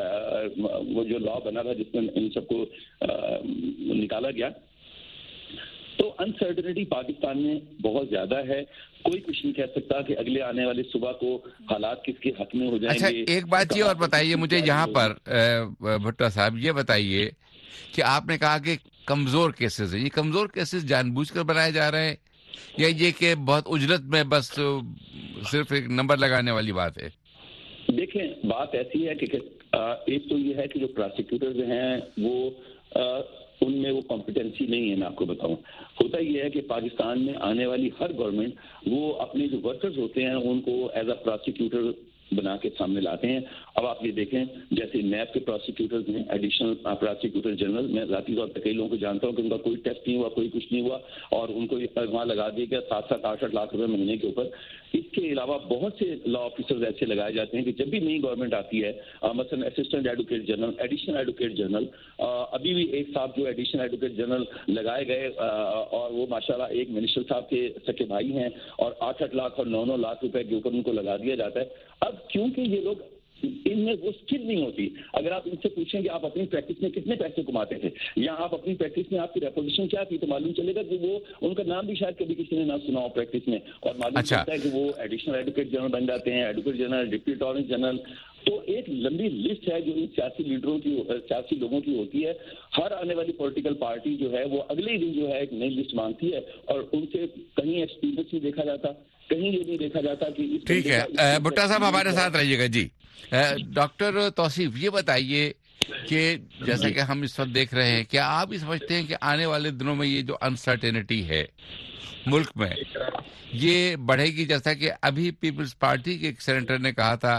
S15: وہ جو لا بنا تھا جس میں ان سب کو نکالا گیا. تو انسرٹنٹی پاکستان میں بہت زیادہ ہے. کوئی کچھ نہیں کہہ سکتا کہ اگلے آنے والے صبح کو حالات کس کے حق میں ہو جائیں گے.
S11: اچھا ایک بات یہ اور بتائیے مجھے یہاں پر بھٹا صاحب, یہ بتائیے کہ آپ نے کہا کہ کمزور کیسز ہیں, یہ کمزور کیسز جان بوجھ کر بنائے جا رہے ہیں یا یہ کہ بہت اجرت میں بس صرف ایک نمبر لگانے والی بات ہے؟
S15: دیکھیں بات ایسی ہے کہ ایک تو یہ ہے کہ جو پروسیکیوٹرز ہیں وہ ان میں وہ کمپیٹنسی نہیں ہے. میں آپ کو بتاؤں, ہوتا یہ ہے کہ پاکستان میں آنے والی ہر گورنمنٹ وہ اپنے جو ورکرز ہوتے ہیں ان کو ایز اے پروسیکیوٹر بنا کے سامنے لاتے ہیں. اب آپ یہ دیکھیں جیسے نیب کے پروسیکیوٹرز ہیں, ایڈیشنل پروسیکیوٹر جنرل, میں ذاتی طور پہ کئی لوگوں کو جانتا ہوں کہ ان کا کوئی ٹیسٹ نہیں ہوا, کوئی کچھ نہیں ہوا, اور ان کو وہاں لگا دیا گیا 7-8 لاکھ روپے مہینے کے اوپر. اس کے علاوہ بہت سے لا آفیسرز ایسے لگائے جاتے ہیں کہ جب بھی نئی گورنمنٹ آتی ہے, مثلا assistant advocate general, additional advocate general, ابھی بھی ایک صاحب جو ایڈیشنل ایڈوکیٹ جنرل لگائے گئے اور وہ ماشاءاللہ ایک منسٹر صاحب کے سکے بھائی ہیں, اور 8-8 لاکھ اور 9-9 لاکھ روپے کے اوپر ان کو لگا دیا جاتا ہے. اب کیونکہ یہ لوگ ان میں وہ اسکل نہیں ہوتی. اگر آپ ان سے پوچھیں کہ آپ اپنی پریکٹس میں کتنے پیسے کماتے تھے یا آپ اپنی پریکٹس میں آپ کی ریپوزیشن کیا تھی, تو معلوم چلے گا کہ وہ ان کا نام بھی شاید کبھی کسی نے نہ سنا ہو پریکٹس میں, اور معلوم چلتا ہے کہ وہ ایڈیشنل ایڈوکیٹ جنرل بن جاتے ہیں, advocate general, deputy attorney general. تو ایک لمبی لسٹ ہے جو ان سیاسی لیڈروں کی, سیاسی لوگوں کی ہوتی ہے. ہر آنے والی پولیٹیکل پارٹی جو ہے وہ اگلے دن جو ہے ایک نئی لسٹ مانگتی ہے, اور ان سے کہیں ایکسپیرینس نہیں دیکھا جاتا, کہیں یہ نہیں دیکھا جاتا کہ.
S11: ٹھیک ہے بھٹا صاحب ہمارے ساتھ رہیے گا. جی ڈاکٹر توصیف, یہ بتائیے کہ جیسا کہ ہم اس وقت دیکھ رہے ہیں, کیا آپ یہ سمجھتے ہیں کہ آنے والے دنوں میں یہ جو انسرٹینٹی ہے ملک میں یہ بڑھے گی؟ جیسا کہ ابھی پیپلز پارٹی کے ایک سینیٹر نے کہا تھا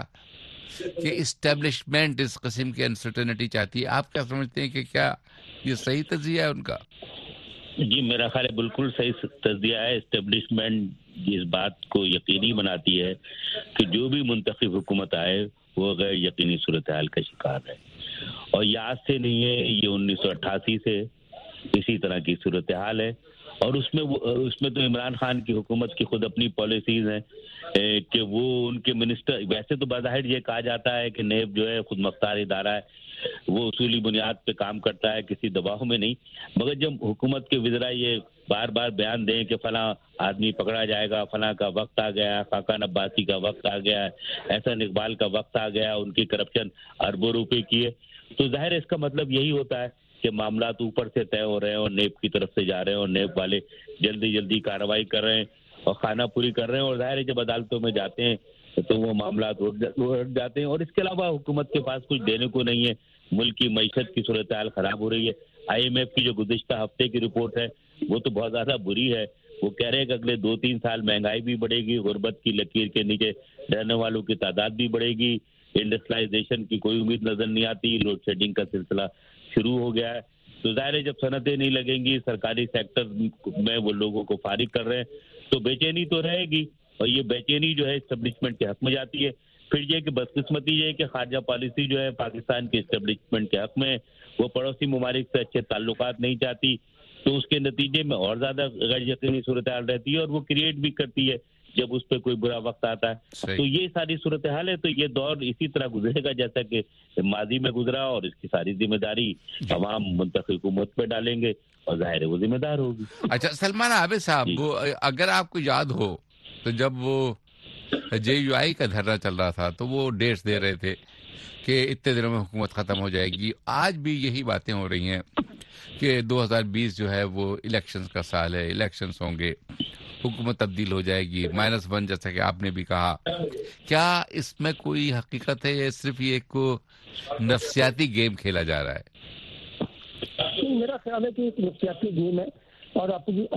S11: کہ اسٹیبلشمنٹ اس قسم کی انسرٹینٹی چاہتی ہے. آپ کیا سمجھتے ہیں کہ کیا یہ صحیح تجزیہ ہے ان کا؟
S13: جی میرا خیال ہے بالکل صحیح تجزیہ ہے. اسٹیبلشمنٹ اس بات کو یقینی بناتی ہے کہ جو بھی منتخب حکومت آئے وہ غیر یقینی صورتحال کا شکار ہے, اور یہ آج سے نہیں ہے, یہ 1988 سے اسی طرح کی صورتحال ہے. اور اس میں تو عمران خان کی حکومت کی خود اپنی پالیسیز ہیں کہ وہ ان کے منسٹر, ویسے تو بظاہر یہ کہا جاتا ہے کہ نیب جو ہے خود مختار ادارہ ہے, وہ اصولی بنیاد پہ کام کرتا ہے, کسی دباؤ میں نہیں, مگر جب حکومت کے وزراء یہ بار بار بیان دیں کہ فلاں آدمی پکڑا جائے گا, فلاں کا وقت آ گیا, خاقان عباسی کا وقت آ گیا, احسن اقبال کا وقت آ گیا, ان کی کرپشن اربوں روپے کی ہے, تو ظاہر ہے اس کا مطلب یہی ہوتا ہے کہ معاملات اوپر سے طے ہو رہے ہیں اور نیب کی طرف سے جا رہے ہیں, اور نیب والے جلدی کارروائی کر رہے ہیں اور خانہ پوری کر رہے ہیں, اور ظاہر ہے جب عدالتوں میں جاتے ہیں تو وہ معاملات اٹھ جاتے ہیں. اور اس کے علاوہ حکومت کے پاس کچھ دینے کو نہیں ہے. ملک کی معیشت کی صورتحال خراب ہو رہی ہے. IMF کی جو گزشتہ ہفتے کی رپورٹ ہے وہ تو بہت زیادہ بری ہے. وہ کہہ رہے ہیں کہ اگلے 2-3 سال مہنگائی بھی بڑھے گی, غربت کی لکیر کے نیچے رہنے والوں کی تعداد بھی بڑھے گی, انڈسٹریلائزیشن کی کوئی امید نظر نہیں آتی, لوڈ شیڈنگ کا سلسلہ شروع ہو گیا ہے. تو ظاہر ہے جب صنعتیں نہیں لگیں گی, سرکاری سیکٹر میں وہ لوگوں کو فارغ کر رہے ہیں, تو بے چینی تو رہے گی, اور یہ بے چینی جو ہے اسٹیبلشمنٹ کے حق میں جاتی ہے. پھر یہ کہ بدقسمتی یہ ہے کہ خارجہ پالیسی جو ہے پاکستان کے اسٹیبلشمنٹ کے حق میں, وہ پڑوسی ممالک سے اچھے تعلقات نہیں چاہتی, تو اس کے نتیجے میں اور زیادہ غیر یقینی صورتحال رہتی ہے, اور وہ کریٹ بھی کرتی ہے جب اس پہ کوئی برا وقت آتا ہے. تو یہ ساری صورتحال ہے. تو یہ دور اسی طرح گزرے گا جیسا کہ ماضی میں گزرا, اور اس کی ساری ذمہ داری تمام منتخب حکومت پہ ڈالیں گے, اور ظاہر ہے وہ ذمہ دار ہوگی.
S11: اچھا سلمان عابد صاحب, وہ اگر آپ کو یاد ہو تو جب وہ JUI کا دھرنا چل رہا تھا تو وہ ڈیٹس دے رہے تھے کہ اتنے دنوں میں حکومت ختم ہو جائے گی. آج بھی یہی باتیں ہو رہی ہیں کہ 2020 جو ہے وہ الیکشنز کا سال ہے, الیکشنز ہوں گے, حکومت تبدیل ہو جائے گی, -1 جیسا کہ آپ نے بھی کہا. کیا اس میں کوئی حقیقت ہے یا صرف یہ ایک نفسیاتی گیم کھیلا جا رہا ہے؟
S12: میرا خیال ہے کہ ایک نفسیاتی گیم ہے, اور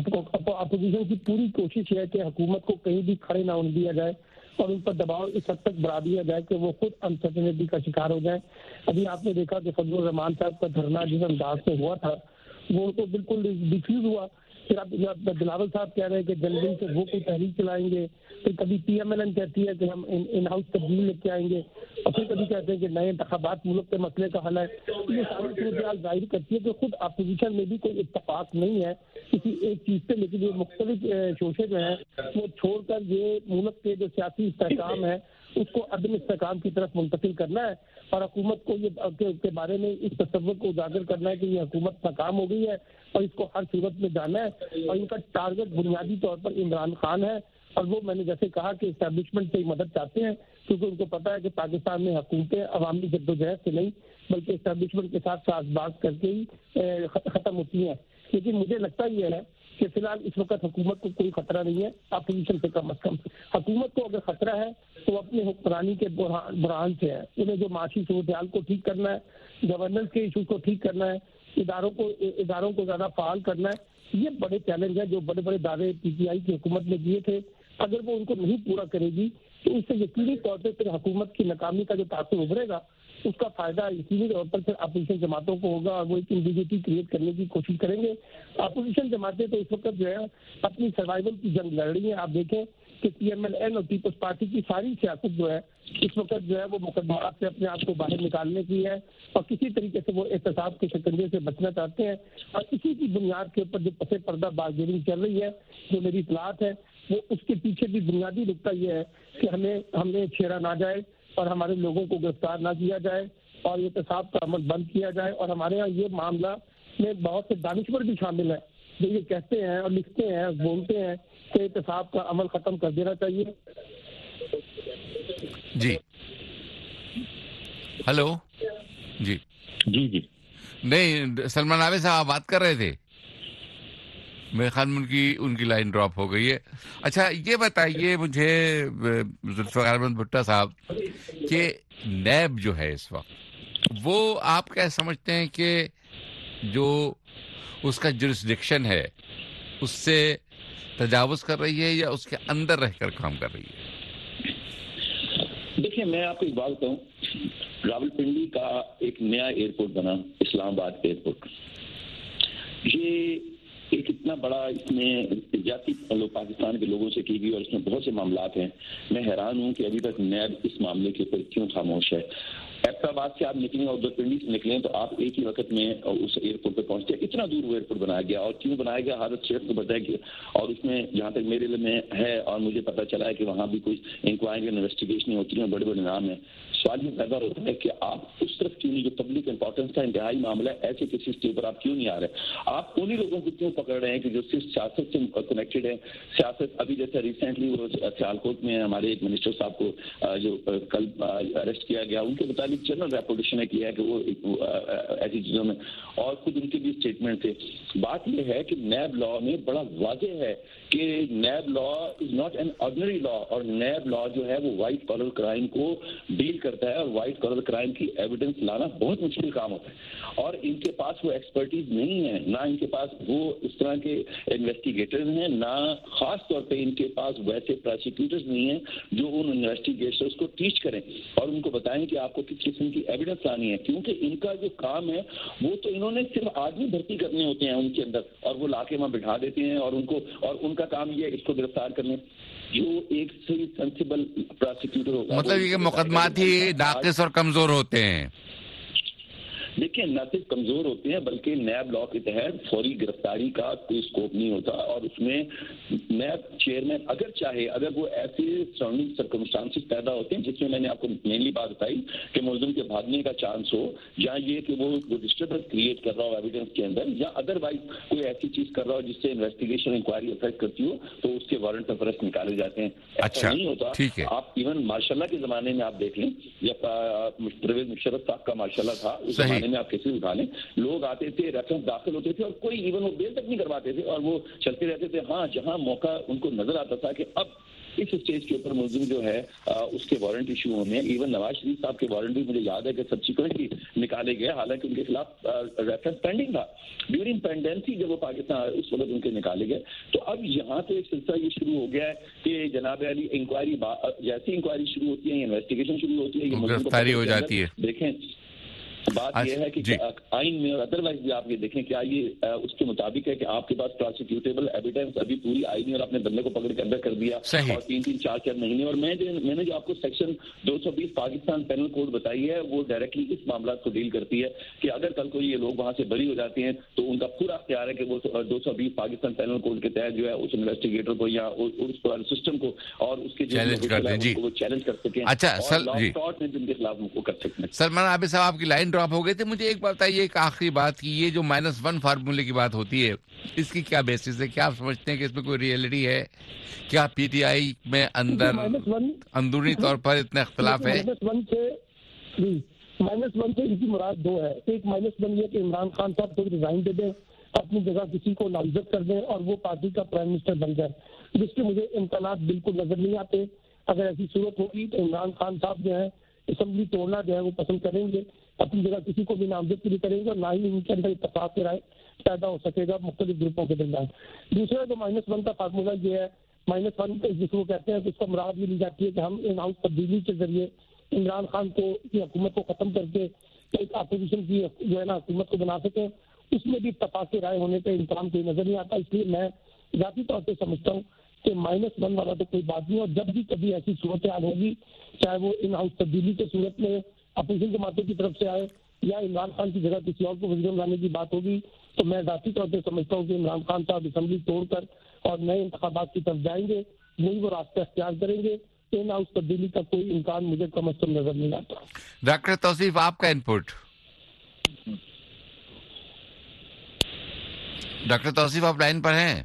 S12: اپوزیشن کی پوری کوشش ہے کہ حکومت کو کہیں بھی کھڑے نہ ہونے دیا جائے, اور ان پر دباؤ اس حد تک بڑھا دیا جائے کہ وہ خود انسرٹنٹی کا شکار ہو جائیں. ابھی آپ نے دیکھا کہ فضل الرحمان صاحب کا دھرنا جس انداز سے ہوا تھا وہ ان کو بالکل ڈیفیوز ہوا. پھر اب بلاول صاحب کہہ رہے ہیں کہ جنوری سے وہ کوئی تحریک چلائیں گے, پھر کبھی PMLN کہتی ہے کہ ہم ان ہاؤس تبدیلی لے کے آئیں گے, اور پھر کبھی کہتے ہیں کہ نئے انتخابات ملک کے مسئلے کا حل ہے. یہ ساری صورتحال ظاہر کرتی ہے کہ خود اپوزیشن میں بھی کوئی اتفاق نہیں ہے کسی ایک چیز پہ, لیکن یہ مختلف شوشے جو ہیں وہ چھوڑ کر یہ ملک کے جو سیاسی استحکام ہے اس کو عدم استحکام کی طرف منتقل کرنا ہے, اور حکومت کو یہ کے بارے میں اس تصور کو اجاگر کرنا ہے کہ یہ حکومت ناکام ہو گئی ہے اور اس کو ہر صورت میں جانا ہے, اور ان کا ٹارگٹ بنیادی طور پر عمران خان ہے. اور وہ میں نے جیسے کہا کہ اسٹیبلشمنٹ سے ہی مدد چاہتے ہیں, کیونکہ ان کو پتا ہے کہ پاکستان میں حکومتیں عوامی جدوجہد سے نہیں بلکہ اسٹیبلشمنٹ کے ساتھ ساز باز کر کے ہی ختم ہوتی ہیں. لیکن مجھے لگتا یہ ہے کہ فی الحال اس وقت حکومت کو کوئی خطرہ نہیں ہے, اپوزیشن سے کم از کم. حکومت کو اگر خطرہ ہے تو اپنے حکمرانی کے بحران سے ہے. انہیں جو معاشی صورتحال کو ٹھیک کرنا ہے, گورننس کے ایشوز کو ٹھیک کرنا ہے, اداروں کو زیادہ فعال کرنا ہے. یہ بڑے چیلنج ہیں جو بڑے بڑے دعوے PTI کی حکومت نے دیے تھے. اگر وہ ان کو نہیں پورا کرے گی تو اس سے یقینی طور پہ پھر حکومت کی ناکامی کا جو تاثر ابھرے گا اس کا فائدہ یقینی طور پر پھر اپوزیشن جماعتوں کو ہوگا, اور وہ ایک انڈیجیٹی کریٹ کرنے کی کوشش کریں گے. اپوزیشن جماعتیں تو اس وقت جو ہے اپنی سروائیول کی جنگ لڑ رہی ہیں. آپ دیکھیں کہ PMLN اور پیپلز پارٹی کی ساری سیاست جو ہے اس وقت جو ہے وہ مقدمات سے اپنے آپ کو باہر نکالنے کی ہے, اور کسی طریقے سے وہ احتساب کے شکنجے سے بچنا چاہتے ہیں. اور اسی کی بنیاد کے اوپر جو پس پردہ بارگیننگ چل رہی ہے, جو میری اطلاعات ہے, وہ اس کے پیچھے بھی بنیادی نقطہ یہ ہے کہ ہمیں چھیڑا نہ جائے اور ہمارے لوگوں کو گرفتار نہ کیا جائے اور احتساب کا عمل بند کیا جائے. اور ہمارے یہاں یہ معاملہ میں بہت سے دانشور بھی شامل ہیں جو یہ کہتے ہیں اور لکھتے ہیں, بولتے ہیں کہ احتساب کا عمل ختم کر دینا چاہیے.
S11: جی ہلو. جی نہیں سلمان عابد صاحب بات کر رہے تھے, میرے خیال میں ان کی لائن ڈراپ ہو گئی ہے. اچھا یہ بتائیے مجھے ذوالفقار احمد بھٹا صاحب کہ نیب جو ہے اس وقت وہ آپ کیا سمجھتے ہیں کہ جو اس کا جورسڈکشن ہے اس سے تجاوز کر رہی ہے یا اس کے اندر رہ کر کام کر رہی ہے؟
S13: دیکھیے میں آپ کو ایک بات بتاؤں, راولپنڈی کا ایک نیا ایئرپورٹ بنا, اسلام آباد ایئرپورٹ. یہ ایک اتنا بڑا اس میں زیادتی پاکستان کے لوگوں سے کی گئی اور اس میں بہت سے معاملات ہیں. میں حیران ہوں کہ ابھی تک نیب اس معاملے کے اوپر کیوں خاموش ہے. ایبٹاباد سے آپ نکلیں اور دودھپنڈی سے نکلیں تو آپ ایک ہی وقت میں اس ایئرپورٹ پہ پہنچتے ہیں. اتنا دور وہ ایئرپورٹ بنایا گیا, اور کیوں بنایا گیا حالت شیخ کو بتایا گیا, اور اس میں جہاں تک میرے علم میں ہے اور مجھے پتہ چلا ہے کہ وہاں بھی کوئی انکوائری انویسٹیگیشن ہوتی ہیں, بڑے بڑے نام ہیں. سوال یہ پیدا ہوتا ہے کہ آپ اس طرف کیوں نہیں, جو پبلک امپورٹنس کا انتہائی معاملہ ہے, ایسے کسی کے اوپر آپ کیوں نہیں آ رہے. آپ انہیں لوگوں کو کیوں پکڑ رہے ہیں کہ جو صرف سیاست سے کنیکٹڈ ہے. سیاست ابھی جیسے ریسنٹلی وہ سیالکوٹ میں ہمارے ایک منسٹر صاحب کو جو کل اریسٹ کیا گیا, ان کے متعلق جنرل ریپوٹیشن نے کیا ہے کہ وہ ایسی چیزوں میں, اور خود ان کے بھی اسٹیٹمنٹ تھے. بات یہ ہے کہ نیب لا میں بڑا واضح ہے کہ NAB law is not an ordinary law, اور نیب لا جو ہے وہ وائٹ کالر کرائم کو ڈیل کرتا ہے, اور وائٹ کالر کرائم کی ایویڈنس لانا بہت مشکل کام ہوتا ہے, اور ان کے پاس وہ ایکسپرٹیز نہیں ہے, نہ ان کے پاس وہ اس طرح کے انویسٹیگیٹرز ہیں, نہ خاص طور پہ ان کے پاس ویسے پروسیکیوٹرز نہیں ہیں جو ان انویسٹیگیٹرز کو ٹیچ کریں اور ان کو بتائیں کہ آپ کو کس قسم کی ایویڈنس لانی ہے. کیونکہ ان کا جو کام ہے وہ تو انہوں نے صرف آدمی بھرتی کرنے ہوتے ہیں ان کے اندر, اور وہ لا کے وہاں بٹھا دیتے ہیں, اور ان کو, اور ان کا کام یہ ہے اس کو گرفتار کرنے. جو ایک صحیح سینسیبل پروسیکیوٹر ہوگا,
S11: مطلب یہ مقدمات ہی ناقص اور کمزور ہوتے ہیں.
S13: دیکھیں, نہ صرف کمزور ہوتے ہیں بلکہ نیب لا کے تحت فوری گرفتاری کا کوئی اسکوپ نہیں ہوتا, اور اس میں نیب چیئرمین اگر چاہے, اگر وہ ایسے سراؤنڈنگ سرکمسٹانسز پیدا ہوتے ہیں جس میں میں نے آپ کو مینلی بات بتائی کہ ملزم کے بھاگنے کا چانس ہو, یا یہ کہ وہ ڈسٹربنس کریٹ کر رہا ہو ایویڈنس کے اندر, یا ادروائز کوئی ایسی چیز کر رہا ہو جس سے انویسٹیگیشن انکوائری افیکٹ کرتی ہو, تو اس کے وارنٹ آف ارسٹ نکالے جاتے ہیں. ایسا نہیں ہوتا. آپ ایون ماشاء اللہ کے زمانے میں آپ دیکھ لیں, جب پرویز مشرف صاحب کا ماشاء اللہ تھا, اس زمانے میں آپ کیسے اٹھا لیں, لوگ آتے تھے, ریفرنس داخل ہوتے تھے, اور کوئی ایون وہ بیل تک نہیں کرواتے تھے, اور وہ چلتے رہتے تھے. ہاں, جہاں موقع ان کو نظر آتا تھا کہ اب اس اسٹیج کے اوپر ملزم جو ہے اس کے وارنٹ ایشو ہونے, ایون نواز شریف صاحب کے وارنٹ بھی مجھے یاد ہے کہ سبسیکوئنٹلی نکالے گئے, حالانکہ ان کے خلاف ریفرنس پینڈنگ تھا ڈیورنگ پینڈنسی جب وہ پاکستان اس وقت ان کے نکالے گئے. تو اب یہاں تو ایک سلسلہ یہ شروع ہو گیا ہے کہ جناب علی انکوائری, جیسی انکوائری شروع ہوتی ہے, انویسٹیگیشن شروع ہوتی ہے, یہ
S11: گرفتاری ہو جاتی ہے.
S13: دیکھیں, بات یہ ہے کہ آئین میں اور ادروائز بھی آپ یہ دیکھیں کیا یہ اس کے مطابق ہے کہ آپ کے پاس پروسیکیوٹیبل ایویڈنس ابھی پوری آئینی اور اپنے بندے کو پکڑ کے اندر کر دیا, اور 3-3 4-4 مہینے. اور میں نے جو آپ کو سیکشن 220 پاکستان پینل کوڈ بتائی ہے وہ ڈائریکٹلی اس معاملات کو ڈیل کرتی ہے کہ اگر کل کو یہ لوگ وہاں سے بری ہو جاتے ہیں تو ان کا پورا اختیار ہے کہ وہ 220 پاکستان پینل کوڈ کے تحت جو ہے اس انویسٹیگیٹر کو یا اس سسٹم کو اور اس کے وہ چیلنج کر سکیں.
S11: اچھا سر, جی
S13: جن کے خلاف وہ کر سکتے ہیں.
S11: سلمان عابد صاحب آپ کی لائن ڈراپ ہو گئے تھے, مجھے ایک بات بتائیے, ایک آخری بات کی, یہ جو -1 فارمولے کی بات ہوتی ہے اس کی کیا بیسس ہے؟ کیا آپ سمجھتے ہیں کہ اس میں کوئی ریئلٹی ہے؟ کیا پی ٹی آئی میں اندر اندرونی طور پر اتنا اختلاف ہے؟
S12: -1 سے ان کی مراد 2 ہے. ایک -1 یہ کہ عمران خان صاحب خود ریزائن دے دیں, اپنی جگہ کسی کو نامزد کر دیں اور وہ پارٹی کا پرائم منسٹر بن جائے, جس کے مجھے امکانات بالکل نظر نہیں آتے. اگر ایسی صورت ہوگی تو عمران خان صاحب جو ہے اسمبلی توڑنا جو ہے وہ پسند کریں گے, اپنی جگہ کسی کو بھی نامزد کے لیے کریں گے, اور نہ ہی ان کے اندر اتفاق کی رائے پیدا ہو سکے گا مختلف گروپوں کے درمیان. دوسرا جو -1 کا فارمولہ یہ ہے, -1 جس کو کہتے ہیں, اس کو مراد یہ لی جاتی ہے کہ ہم ان ہاؤس تبدیلی کے ذریعے عمران خان کو کی حکومت کو ختم کر کے ایک اپوزیشن کی جو ہے نا حکومت کو بنا سکیں. اس میں بھی اتفاق کی رائے ہونے کا امکان کوئی نظر نہیں آتا. اس لیے میں ذاتی طور پہ سمجھتا ہوں کہ -1 والا تو کوئی بات نہیں, اور جب بھی کبھی ایسی صورتحال ہوگی, چاہے وہ ان ہاؤس تبدیلی کی صورت میں اپوزیشن جماعتوں کی طرف سے آئے یا عمران خان کی جگہ کسی اور کو وزیر لانے کی بات ہوگی, تو میں ذاتی طور پہ سمجھتا ہوں کہ عمران خان صاحب اسمبلی توڑ کر اور نئے انتخابات کی طرف جائیں گے, وہی وہ راستہ اختیار کریں گے. ان ہاؤس تبدیلی کا کوئی امکان مجھے کم از کم نظر نہیں آتا.
S11: ڈاکٹر توصیف, آپ کا انپٹ. ڈاکٹر توصیف, آپ لائن پر ہیں؟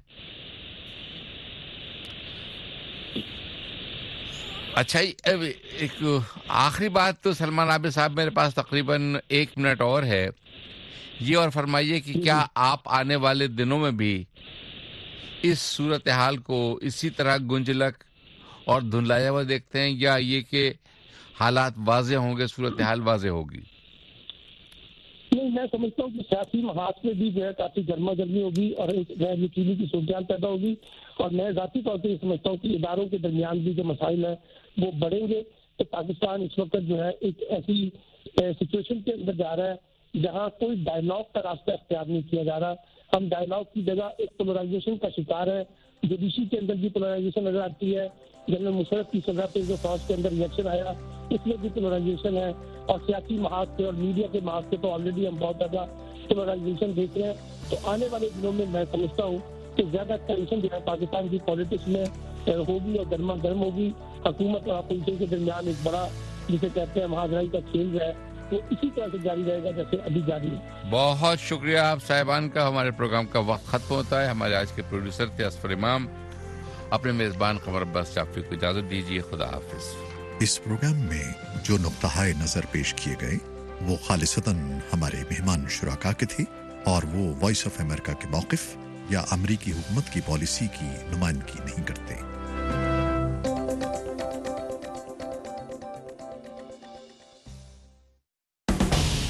S11: اچھا, ایک آخری بات تو سلمان عابد صاحب, میرے پاس تقریباً 1 منٹ اور ہے, یہ اور فرمائیے کہ کیا آپ آنے والے دنوں میں بھی اس صورتحال کو اسی طرح گنجلک اور دھندلایا ہوا دیکھتے ہیں, یا یہ کہ حالات واضح ہوں گے, صورتحال واضح ہوگی؟
S12: نہیں, میں سمجھتا ہوں کہ سیاسی محاذ میں بھی جو ہے کافی گرما گرمی ہوگی اور ایک غیر یقینی کی صورتحال پیدا ہوگی, اور میں ذاتی طور پہ یہ سمجھتا ہوں کہ اداروں کے درمیان بھی جو مسائل ہیں وہ بڑھیں گے. تو پاکستان اس وقت جو ہے ایک ایسی سچویشن کے اندر جا رہا ہے جہاں کوئی ڈائلاگ کا راستہ اختیار نہیں کیا جا رہا. ہم ڈائلاگ کی جگہ ایک پولرائزیشن کا شکار ہے. جوڈیشی کے اندر بھی پولرائزیشن نظر آتی ہے. جنرل مشرف کی صدر پہ جو فوج کے اندر الیکشن آیا اس میں بھی پولرائزیشن ہے. اور سیاسی محاذ سے اور میڈیا کے محاذ سے تو آلریڈی ہم بہت زیادہ پولرائزیشن دیکھ رہے ہیں. تو آنے والے دنوں میں میں سمجھتا ہوں کہ زیادہ ٹینشن جو ہے پاکستان کی پالیٹکس میں ہوگی اور گرما گرم ہوگی. حکومت اور اپوزیشن کے درمیان ایک بڑا جسے کہتے ہیں مہاجرائی کا کھیل ہے وہ اسی طرح سے جاری رہے گا جیسے ابھی جاری ہے.
S11: بہت شکریہ آپ صاحبان کا. ہمارے پروگرام کا وقت ختم ہوتا ہے. ہمارے آج کے پروڈیوسر تھے اسفر امام. اپنے میزبان قمر عباس جعفری کو اجازت دیجیے. خدا حافظ.
S18: اس پروگرام میں جو نقطۂ نظر پیش کیے گئے وہ خالصتاً ہمارے مہمان شرکا کے تھے اور وہ وائس آف امریکہ کے موقف یا امریکی حکومت کی پالیسی کی نمائندگی نہیں کرتے.